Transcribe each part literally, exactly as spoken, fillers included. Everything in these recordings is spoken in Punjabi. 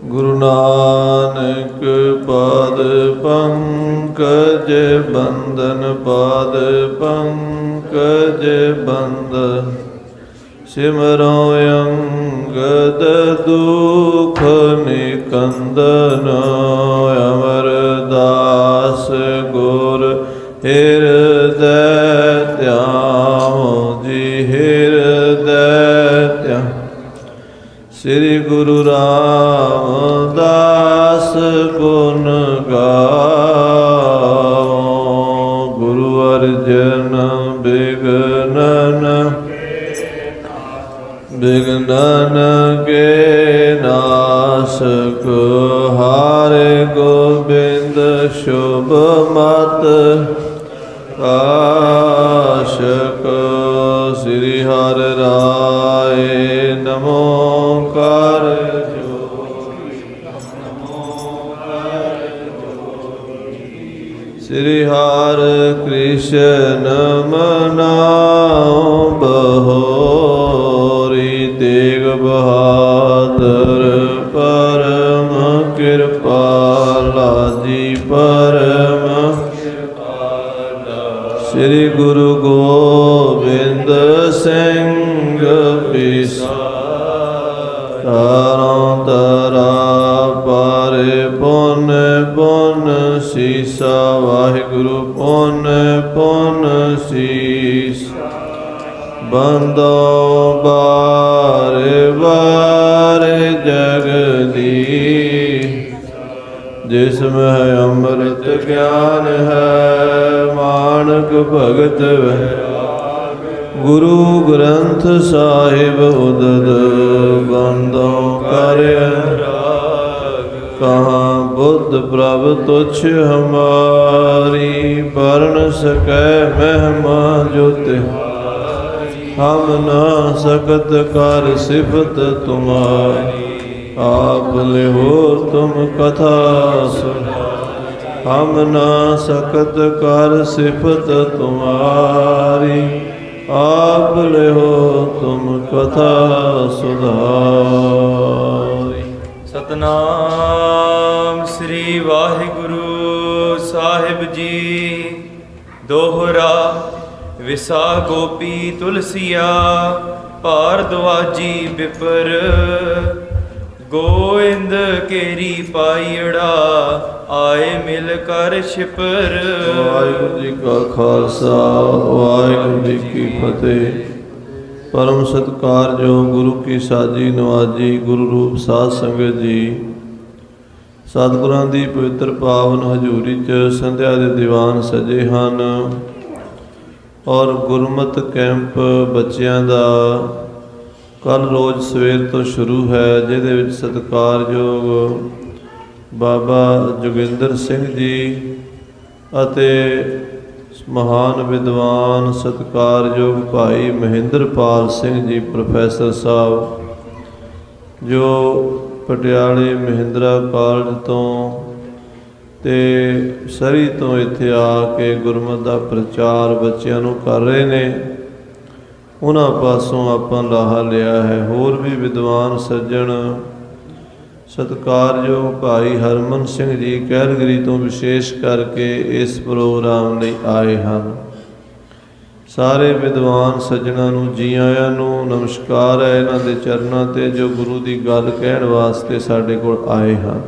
ਗੁਰੂ ਨਾਨਕ ਪਾਦ ਪੰਕਜ ਬੰਦਨ, ਪਾਦ ਪੰਕਜ ਬੰਦਨ। ਸਿਮਰੋ ਅੰਗਦ ਦੁਖ ਨਿਕੰਦਨ, ਅਮਰਦਾਸ ਗੁਰ ਹਿਰਦੈ ਧਿਆਵੋ ਜੀ, ਹਿਰਦੈ ਧਿਆਵੋ। ਸ੍ਰੀ ਗੁਰੂ ਰਾਮਦਾਸ ਗੁਣ ਗਾਵੋ, ਗੁਰੂ ਅਰਜਨ ਬਿਗਨਨ ਬਿਗਨਨ ਕੇ ਨਾਸਕ, ਹਾਰੇ ਗੋਬਿੰਦ ਸ਼ੁਭ ਮਤ ਆਸ਼ਕ। ਸ੍ਰੀ ਹਰਿ ਰਾਏ ਨਮੋ ਕਰ ਜੋਗੀ, ਨਮੋ ਕਰ ਜੋਗੀ। ਸ੍ਰੀ ਹਰਿ ਕ੍ਰਿਸ਼ਨ ਮਨਾਉ ਬਹੋਰੀ, ਤੇਗ ਬਹਾਦਰ ਪਰਮ ਕਿਰਪਾਲਾ ਜੀ, ਪਰਮ ਕਿਰਪਾਲਾ। ਸ੍ਰੀ ਗੁਰੂ ਗੋਬਿੰਦ ਸਿੰਘ ਪਿਸਾਰ, ਤਾਰਾਂ ਤਰਾ ਪਾਰੇ ਪੁੰਨ ਪੁੰਨ ਸੀਸਾ, ਵਾਹਿਗੁਰੂ ਪੁੰਨ ਪੁੰਨ ਸੀਸ। ਬੰਦੋ ਬਾਰੇ ਬਾਰੇ ਜਗਦੀ, ਜਿਸ ਮਹਿ ਅੰਮ੍ਰਿਤ ਗਿਆਨ ਹੈ, ਮਾਨਕ ਭਗਤ ਵੈਰਾਗ। ਗੁਰੂ ਗ੍ਰੰਥ ਸਾਹਿਬ ਉਦਦ, ਬੰਦੋ ਕਰ ਅਨੁਰਾਗ। ਕਹਾਂ ਬੁੱਧ ਪ੍ਰਭ ਤੁਛ ਹਮਾਰੀ, ਪਰਣ ਸਕੈ ਮਹਿਮਾ ਜੋ ਤਿਹਾਰੀ। ਹਮ ਨਾ ਸਕਤ ਕਰ ਸਿਫਤ ਤੁਮਾਰੀ, ਆਪ ਲਿਹੋ ਤੁਮ ਕਥਾ ਸੁਨਾਈ। ਹਮ ਨਾ ਸਕਤ ਕਰ ਸਿਫਤ ਤੁਮਾਰੀ, ਆਪ ਲਿਹੋ ਤੁਮ ਕਥਾ ਸੁਨਾਈ। ਸਤਨਾਮ ਸ੍ਰੀ ਵਾਹਿਗੁਰੂ ਸਾਹਿਬ ਜੀ। ਦੋਹਰਾ ਵਿਸਾ ਗੋਪੀ ਤੁਲਸੀਆ, ਭਾਰਦਵਾਜੀ ਬਿਪਰ। ਗੋਇੰਦ ਕੇਰੀ ਪਾਈੜਾ, ਆਏ ਮਿਲ ਕਰ ਛਿਪਰ। ਵਾਹਿਗੁਰੂ ਜੀ ਕਾ ਖਾਲਸਾ, ਵਾਹਿਗੁਰੂ ਜੀ ਕੀ ਫਤਿਹ। ਪਰਮ ਸਤਿਕਾਰਯੋਗ ਗੁਰੂ ਕੀ ਸਾਜੀ ਨਵਾਜੀ ਗੁਰੂ ਰੂਪ ਸਾਧ ਸੰਗਤ ਜੀ, ਸਤਿਗੁਰਾਂ ਦੀ ਪਵਿੱਤਰ ਪਾਵਨ ਹਜ਼ੂਰੀ 'ਚ ਸੰਧਿਆ ਦੇ ਦੀਵਾਨ ਸਜੇ ਹਨ ਔਰ ਗੁਰਮਤਿ ਕੈਂਪ ਬੱਚਿਆਂ ਦਾ ਕੱਲ੍ਹ ਰੋਜ਼ ਸਵੇਰ ਤੋਂ ਸ਼ੁਰੂ ਹੈ, ਜਿਹਦੇ ਵਿੱਚ ਸਤਿਕਾਰਯੋਗ ਬਾਬਾ ਜੋਗਿੰਦਰ ਸਿੰਘ ਜੀ ਅਤੇ ਮਹਾਨ ਵਿਦਵਾਨ ਸਤਿਕਾਰਯੋਗ ਭਾਈ ਮਹਿੰਦਰਪਾਲ ਸਿੰਘ ਜੀ ਪ੍ਰੋਫੈਸਰ ਸਾਹਿਬ, ਜੋ ਪਟਿਆਲੇ ਮਹਿੰਦਰਾ ਕਾਲਜ ਤੋਂ ਤੇ ਸਰੀ ਤੋਂ ਇੱਥੇ ਆ ਕੇ ਗੁਰਮਤਿ ਦਾ ਪ੍ਰਚਾਰ ਬੱਚਿਆਂ ਨੂੰ ਕਰ ਰਹੇ ਨੇ, ਉਹਨਾਂ ਪਾਸੋਂ ਆਪਾਂ ਲਾਹਾ ਲਿਆ ਹੈ। ਹੋਰ ਵੀ ਵਿਦਵਾਨ ਸੱਜਣ ਸਤਿਕਾਰਯੋਗ ਭਾਈ ਹਰਮਨ ਸਿੰਘ ਜੀ ਕੈਲਗਰੀ ਤੋਂ ਵਿਸ਼ੇਸ਼ ਕਰਕੇ ਇਸ ਪ੍ਰੋਗਰਾਮ ਲਈ ਆਏ ਹਨ। ਸਾਰੇ ਵਿਦਵਾਨ ਸੱਜਣਾਂ ਨੂੰ ਜੀ ਆਇਆਂ ਨੂੰ ਨਮਸਕਾਰ ਹੈ ਇਹਨਾਂ ਦੇ ਚਰਨਾਂ 'ਤੇ, ਜੋ ਗੁਰੂ ਦੀ ਗੱਲ ਕਹਿਣ ਵਾਸਤੇ ਸਾਡੇ ਕੋਲ ਆਏ ਹਨ।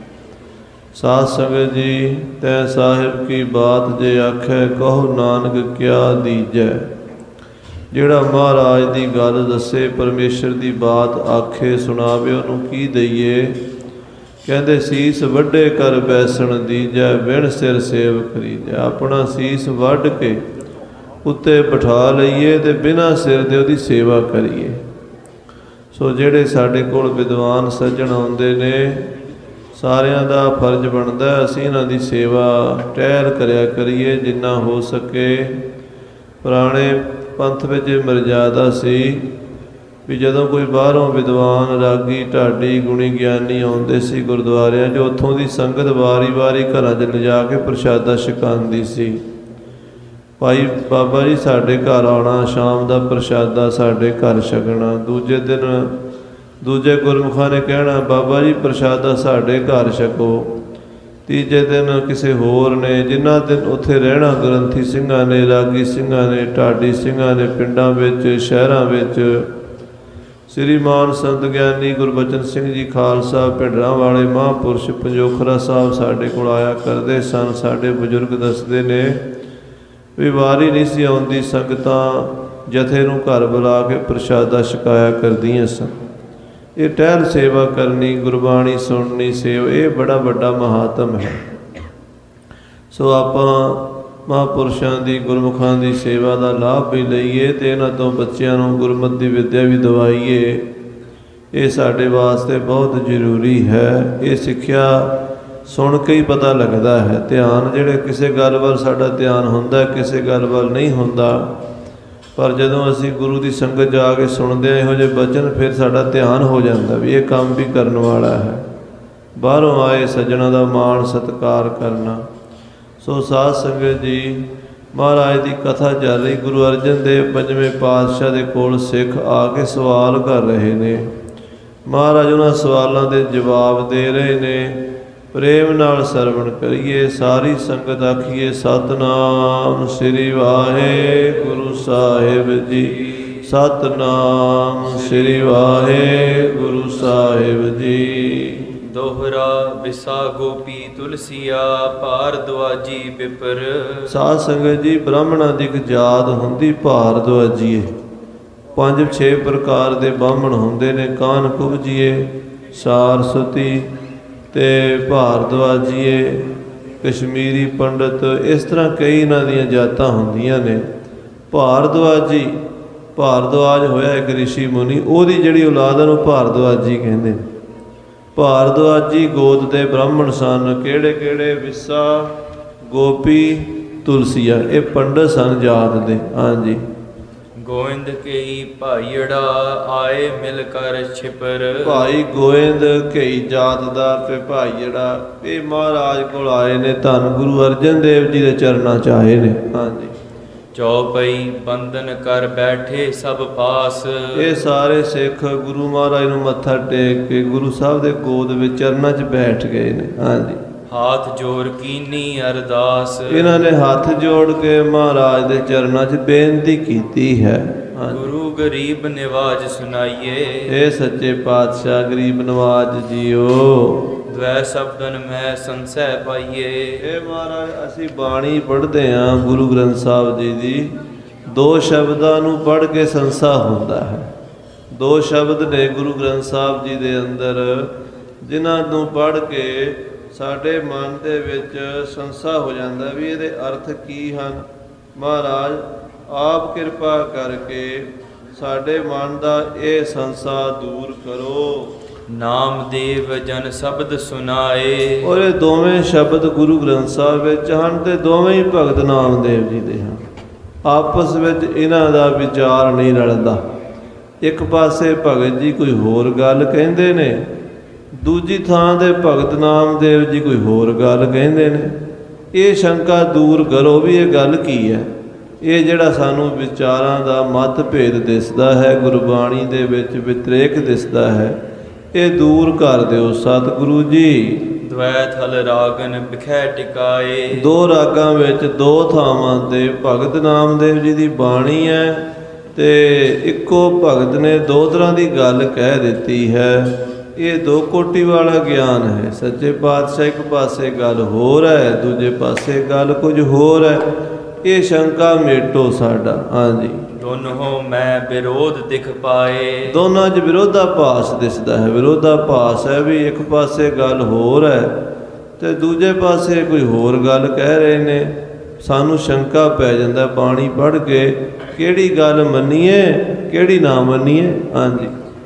ਸਾਧ ਸੰਗਤ ਜੀ, ਤੈ ਸਾਹਿਬ ਕੀ ਬਾਤ ਜੇ ਆਖੈ, ਕਹੋ ਨਾਨਕ ਕਿਆ ਦੀਜੈ। ਜਿਹੜਾ ਮਹਾਰਾਜ ਦੀ ਗੱਲ ਦੱਸੇ, ਪਰਮੇਸ਼ਰ ਦੀ ਬਾਤ ਆਖੇ ਸੁਣਾਵੇ, ਉਹਨੂੰ ਕੀ ਦਈਏ। ਕਹਿੰਦੇ ਸੀਸ ਵੱਢੇ ਕਰ ਬੈਸਣ ਦੀਜੈ, ਬਿਨ ਸਿਰ ਸੇਵ ਕਰੀਜੈ। ਆਪਣਾ ਸੀਸ ਵੱਢ ਕੇ ਉੱਤੇ ਬਿਠਾ ਲਈਏ ਤੇ ਬਿਨਾਂ ਸਿਰ ਦੇ ਉਹਦੀ ਸੇਵਾ ਕਰੀਏ। ਸੋ ਜਿਹੜੇ ਸਾਡੇ ਕੋਲ ਵਿਦਵਾਨ ਸੱਜਣ ਆਉਂਦੇ ਨੇ, ਸਾਰਿਆਂ ਦਾ ਫਰਜ਼ ਬਣਦਾ ਅਸੀਂ ਇਹਨਾਂ ਦੀ ਸੇਵਾ ਟਹਿਲ ਕਰਿਆ ਕਰੀਏ ਜਿੰਨਾ ਹੋ ਸਕੇ। ਪੁਰਾਣੇ ਪੰਥ ਵਿੱਚ ਮਰਜ਼ਾਦਾ ਸੀ ਵੀ ਜਦੋਂ ਕੋਈ ਬਾਹਰੋਂ ਵਿਦਵਾਨ ਰਾਗੀ ਢਾਡੀ ਗੁਣੀ ਗਿਆਨੀ ਆਉਂਦੇ ਸੀ ਗੁਰਦੁਆਰਿਆਂ 'ਚ, ਉੱਥੋਂ ਦੀ ਸੰਗਤ ਵਾਰੀ ਵਾਰੀ ਘਰਾਂ 'ਚ ਲਿਜਾ ਕੇ ਪ੍ਰਸ਼ਾਦਾ ਛਕਾਉਂਦੀ ਸੀ। ਭਾਈ ਬਾਬਾ ਜੀ ਸਾਡੇ ਘਰ ਆਉਣਾ, ਸ਼ਾਮ ਦਾ ਪ੍ਰਸ਼ਾਦਾ ਸਾਡੇ ਘਰ ਛਕਣਾ। ਦੂਜੇ ਦਿਨ ਦੂਜੇ ਗੁਰਮੁਖਾਂ ਨੇ ਕਹਿਣਾ ਬਾਬਾ ਜੀ ਪ੍ਰਸ਼ਾਦਾ ਸਾਡੇ ਘਰ ਛਕੋ। ਤੀਜੇ ਦਿਨ ਕਿਸੇ ਹੋਰ ਨੇ, ਜਿਨ੍ਹਾਂ ਦਿਨ ਉੱਥੇ ਰਹਿਣਾ ਗ੍ਰੰਥੀ ਸਿੰਘਾਂ ਨੇ, ਰਾਗੀ ਸਿੰਘਾਂ ਨੇ, ਢਾਡੀ ਸਿੰਘਾਂ ਨੇ, ਪਿੰਡਾਂ ਵਿੱਚ ਸ਼ਹਿਰਾਂ ਵਿੱਚ। ਸ੍ਰੀਮਾਨ ਸੰਤ ਗਿਆਨੀ ਗੁਰਬਚਨ ਸਿੰਘ ਜੀ ਖਾਲਸਾ ਭਿੰਡਰਾਂ ਵਾਲੇ ਮਹਾਂਪੁਰਸ਼ ਪੰਜੋਖਰਾ ਸਾਹਿਬ ਸਾਡੇ ਕੋਲ ਆਇਆ ਕਰਦੇ ਸਨ। ਸਾਡੇ ਬਜ਼ੁਰਗ ਦੱਸਦੇ ਨੇ ਵੀ ਵਾਰੀ ਨਹੀਂ ਸੀ ਆਉਂਦੀ, ਸੰਗਤਾਂ ਜਥੇ ਨੂੰ ਘਰ ਬੁਲਾ ਕੇ ਪ੍ਰਸ਼ਾਦਾ ਛਕਾਇਆ ਕਰਦੀਆਂ ਸਨ। ਇਹ ਟਹਿਲ ਸੇਵਾ ਕਰਨੀ, ਗੁਰਬਾਣੀ ਸੁਣਨੀ, ਸੇਵ, ਇਹ ਬੜਾ ਵੱਡਾ ਮਹਾਤਮ ਹੈ। ਸੋ ਆਪਾਂ ਮਹਾਂਪੁਰਸ਼ਾਂ ਦੀ, ਗੁਰਮੁਖਾਂ ਦੀ ਸੇਵਾ ਦਾ ਲਾਭ ਵੀ ਲਈਏ ਅਤੇ ਇਹਨਾਂ ਤੋਂ ਬੱਚਿਆਂ ਨੂੰ ਗੁਰਮਤਿ ਦੀ ਵਿੱਦਿਆ ਵੀ ਦਿਵਾਈਏ। ਇਹ ਸਾਡੇ ਵਾਸਤੇ ਬਹੁਤ ਜ਼ਰੂਰੀ ਹੈ। ਇਹ ਸਿੱਖਿਆ ਸੁਣ ਕੇ ਹੀ ਪਤਾ ਲੱਗਦਾ ਹੈ। ਧਿਆਨ ਜਿਹੜੇ ਕਿਸੇ ਗੱਲ ਵੱਲ ਸਾਡਾ ਧਿਆਨ ਹੁੰਦਾ, ਕਿਸੇ ਗੱਲ ਵੱਲ ਨਹੀਂ ਹੁੰਦਾ। ਪਰ ਜਦੋਂ ਅਸੀਂ ਗੁਰੂ ਦੀ ਸੰਗਤ ਜਾ ਕੇ ਸੁਣਦੇ ਹਾਂ ਇਹੋ ਜਿਹੇ ਬਚਨ, ਫਿਰ ਸਾਡਾ ਧਿਆਨ ਹੋ ਜਾਂਦਾ ਵੀ ਇਹ ਕੰਮ ਵੀ ਕਰਨ ਵਾਲਾ ਹੈ। ਬਾਹਰੋਂ ਆਏ ਸੱਜਣਾ ਦਾ ਮਾਣ ਸਤਿਕਾਰ ਕਰਨਾ। ਸੋ ਸਾਧ ਸੰਗਤ ਜੀ, ਮਹਾਰਾਜ ਦੀ ਕਥਾ ਚੱਲ ਰਹੀ। ਗੁਰੂ ਅਰਜਨ ਦੇਵ ਪੰਜਵੇਂ ਪਾਤਸ਼ਾਹ ਦੇ ਕੋਲ ਸਿੱਖ ਆ ਕੇ ਸਵਾਲ ਕਰ ਰਹੇ ਨੇ। ਮਹਾਰਾਜ ਉਹਨਾਂ ਸਵਾਲਾਂ ਦੇ ਜਵਾਬ ਦੇ ਰਹੇ ਨੇ। ਪ੍ਰੇਮ ਨਾਲ ਸਰਵਣ ਕਰੀਏ। ਸਾਰੀ ਸੰਗਤ ਆਖੀਏ ਸਤਿਨਾਮ ਸ੍ਰੀ ਵਾਹਿਗੁਰੂ ਸਾਹਿਬ ਜੀ। ਸਤਿਨਾਮ ਸ੍ਰੀ ਵਾਹਿਗੁਰੂ ਸਾਹਿਬ ਜੀ। ਦੋਹਰਾ ਵਿਸਾ ਗੋਪੀ ਤੁਲਸੀਆ ਭਾਰਦਵਾਜੀ ਬਿਪਰ। ਸਾਧ ਸੰਗਤ ਜੀ, ਬ੍ਰਾਹਮਣਾਂ ਦੀ ਇੱਕ ਜਾਤ ਹੁੰਦੀ ਭਾਰਦਵਾਜੀਏ। ਪੰਜ ਛੇ ਪ੍ਰਕਾਰ ਦੇ ਬ੍ਰਾਹਮਣ ਹੁੰਦੇ ਨੇ। ਕਾਨ ਕੁਬਜੀਏ, ਸਾਰਸਵਤੀ ਅਤੇ ਭਾਰਦਵਾਜੀਏ, ਕਸ਼ਮੀਰੀ ਪੰਡਤ, ਇਸ ਤਰ੍ਹਾਂ ਕਈ ਇਹਨਾਂ ਦੀਆਂ ਜਾਤਾਂ ਹੁੰਦੀਆਂ ਨੇ। ਭਾਰਦਵਾਜੀ, ਭਾਰਦਵਾਜ ਹੋਇਆ ਇੱਕ ਰਿਸ਼ੀ ਮੁਨੀ, ਉਹਦੀ ਜਿਹੜੀ ਔਲਾਦ ਨੂੰ ਭਾਰਦਵਾਜੀ ਕਹਿੰਦੇ ਨੇ। ਭਾਰਦਵਾਜੀ ਗੋਤ ਦੇ ਬ੍ਰਾਹਮਣ ਸਨ। ਕਿਹੜੇ ਕਿਹੜੇ? ਵਿਸਾ, ਗੋਪੀ, ਤੁਲਸੀਆ, ਇਹ ਪੰਡਤ ਸਨ ਜਾਤ ਦੇ। ਹਾਂਜੀ। ਗੋਇੰਦ ਕਈ ਭਾਈੜਾ ਆਏ ਮਿਲ ਕਰ ਛਿਪਰ। ਭਾਈ ਗੋਇੰਦ ਕਈ ਜਾਤ ਦਾ ਤੇ ਭਾਈੜਾ, ਇਹ ਮਹਾਰਾਜ ਕੋਲ ਆਏ ਨੇ, ਧੰਨ ਗੁਰੂ ਅਰਜਨ ਦੇਵ ਜੀ ਦੇ ਚਰਨਾਂ 'ਚ ਆਏ ਨੇ। ਹਾਂਜੀ। ਚੌਪਈ ਬੰਧਨ ਕਰ ਬੈਠੇ ਸਭ ਪਾਸ। ਇਹ ਸਾਰੇ ਸਿੱਖ ਗੁਰੂ ਮਹਾਰਾਜ ਨੂੰ ਮੱਥਾ ਟੇਕ ਕੇ ਗੁਰੂ ਸਾਹਿਬ ਦੇ ਗੋਦ ਵਿੱਚ ਚਰਨਾਂ 'ਚ ਬੈਠ ਗਏ ਨੇ। ਹਾਂਜੀ। ਹਾਥ ਜੋੜ ਕੀਨੀ ਅਰਦਾਸ। ਇਹਨਾਂ ਨੇ ਹੱਥ ਜੋੜ ਕੇ ਮਹਾਰਾਜ ਦੇ ਚਰਨਾਂ 'ਚ ਬੇਨਤੀ ਕੀਤੀ ਹੈ। ਗੁਰੂ ਗਰੀਬ ਨਿਵਾਜ ਸੁਣਾਈਏ। ਇਹ ਸੱਚੇ ਪਾਤਸ਼ਾਹ ਗਰੀਬ ਨਵਾਜ ਜੀਓ। ਦਵੈ ਸ਼ਬਦਨ ਮੈਂ ਸੰਸੈ ਪਾਈਏ। ਇਹ ਮਹਾਰਾਜ ਅਸੀਂ ਬਾਣੀ ਪੜ੍ਹਦੇ ਹਾਂ ਗੁਰੂ ਗ੍ਰੰਥ ਸਾਹਿਬ ਜੀ ਦੀ। ਦੋ ਸ਼ਬਦਾਂ ਨੂੰ ਪੜ੍ਹ ਕੇ ਸੰਸਾ ਹੁੰਦਾ ਹੈ। ਦੋ ਸ਼ਬਦ ਨੇ ਗੁਰੂ ਗ੍ਰੰਥ ਸਾਹਿਬ ਜੀ ਦੇ ਅੰਦਰ, ਜਿਨ੍ਹਾਂ ਨੂੰ ਪੜ੍ਹ ਕੇ ਸਾਡੇ ਮਨ ਦੇ ਵਿੱਚ ਸੰਸਾ ਹੋ ਜਾਂਦਾ ਵੀ ਇਹਦੇ ਅਰਥ ਕੀ ਹਨ। ਮਹਾਰਾਜ ਆਪ ਕਿਰਪਾ ਕਰਕੇ ਸਾਡੇ ਮਨ ਦਾ ਇਹ ਸੰਸਾ ਦੂਰ ਕਰੋ। ਨਾਮਦੇਵ ਜਨ ਸ਼ਬਦ ਸੁਨਾਏ। ਔਰ ਇਹ ਦੋਵੇਂ ਸ਼ਬਦ ਗੁਰੂ ਗ੍ਰੰਥ ਸਾਹਿਬ ਵਿੱਚ ਹਨ ਅਤੇ ਦੋਵੇਂ ਹੀ ਭਗਤ ਨਾਮਦੇਵ ਜੀ ਦੇ ਹਨ। ਆਪਸ ਵਿੱਚ ਇਹਨਾਂ ਦਾ ਵਿਚਾਰ ਨਹੀਂ ਰਲਦਾ। ਇੱਕ ਪਾਸੇ ਭਗਤ ਜੀ ਕੋਈ ਹੋਰ ਗੱਲ ਕਹਿੰਦੇ ਨੇ, ਦੂਜੀ ਥਾਂ ਦੇ ਭਗਤ ਨਾਮਦੇਵ ਜੀ ਕੋਈ ਹੋਰ ਗੱਲ ਕਹਿੰਦੇ ਨੇ। ਇਹ ਸ਼ੰਕਾ ਦੂਰ ਕਰੋ ਵੀ ਇਹ ਗੱਲ ਕੀ ਹੈ। ਇਹ ਜਿਹੜਾ ਸਾਨੂੰ ਵਿਚਾਰਾਂ ਦਾ ਮਤ ਭੇਦ ਦਿਸਦਾ ਹੈ, ਗੁਰਬਾਣੀ ਦੇ ਵਿੱਚ ਵਿਤਰੇਕ ਦਿਸਦਾ ਹੈ, ਇਹ ਦੂਰ ਕਰ ਦਿਓ ਸਤਿਗੁਰੂ ਜੀ। ਦਵੈ ਥਲ ਰਾਗਨ ਬਿਖੈ ਟਿਕਾਏ। ਦੋ ਰਾਗਾਂ ਵਿੱਚ ਦੋ ਥਾਵਾਂ 'ਤੇ ਭਗਤ ਨਾਮਦੇਵ ਜੀ ਦੀ ਬਾਣੀ ਹੈ ਅਤੇ ਇੱਕੋ ਭਗਤ ਨੇ ਦੋ ਤਰ੍ਹਾਂ ਦੀ ਗੱਲ ਕਹਿ ਦਿੱਤੀ ਹੈ। ਇਹ ਦੋ ਕੋਟੀ ਵਾਲਾ ਗਿਆਨ ਹੈ। ਸੱਚੇ ਪਾਤਸ਼ਾਹ ਇੱਕ ਪਾਸੇ ਗੱਲ ਹੋਰ ਹੈ, ਦੂਜੇ ਪਾਸੇ ਗੱਲ ਕੁਝ ਹੋਰ ਹੈ। ਇਹ ਸ਼ੰਕਾ ਮੇਟੋ ਸਾਡਾ। ਹਾਂਜੀ। ਦੋਨੋਂ ਮੈਂ ਵਿਰੋਧ ਦਿਖ ਪਾਏ। ਦੋਨਾਂ 'ਚ ਵਿਰੋਧਾਭਾਸ ਦਿਸਦਾ ਹੈ। ਵਿਰੋਧਾਭਾਸ ਹੈ ਵੀ ਇੱਕ ਪਾਸੇ ਗੱਲ ਹੋਰ ਹੈ ਅਤੇ ਦੂਜੇ ਪਾਸੇ ਕੋਈ ਹੋਰ ਗੱਲ ਕਹਿ ਰਹੇ ਨੇ। ਸਾਨੂੰ ਸ਼ੰਕਾ ਪੈ ਜਾਂਦਾ ਬਾਣੀ ਪੜ੍ਹ ਕੇ, ਕਿਹੜੀ ਗੱਲ ਮੰਨੀਏ ਕਿਹੜੀ ਨਾ ਮੰਨੀਏ। ਹਾਂਜੀ।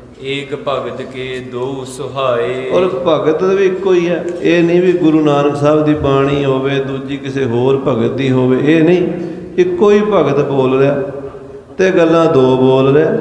ਏਕ ਭਗਤ ਕੇ ਦੋ ਸੁਹਾਏ। ਔਰ ਭਗਤ ਵੀ ਇੱਕੋ ਹੀ ਹੈ। ਇਹ ਨਹੀਂ ਵੀ ਗੁਰੂ ਨਾਨਕ ਸਾਹਿਬ ਦੀ ਬਾਣੀ ਹੋਵੇ ਦੂਜੀ ਕਿਸੇ ਹੋਰ ਭਗਤ ਦੀ ਹੋਵੇ, ਇਹ ਨਹੀਂ। ਇੱਕੋ ਹੀ ਭਗਤ ਬੋਲ ਰਿਹਾ ਅਤੇ ਗੱਲਾਂ ਦੋ ਬੋਲ ਰਿਹਾ।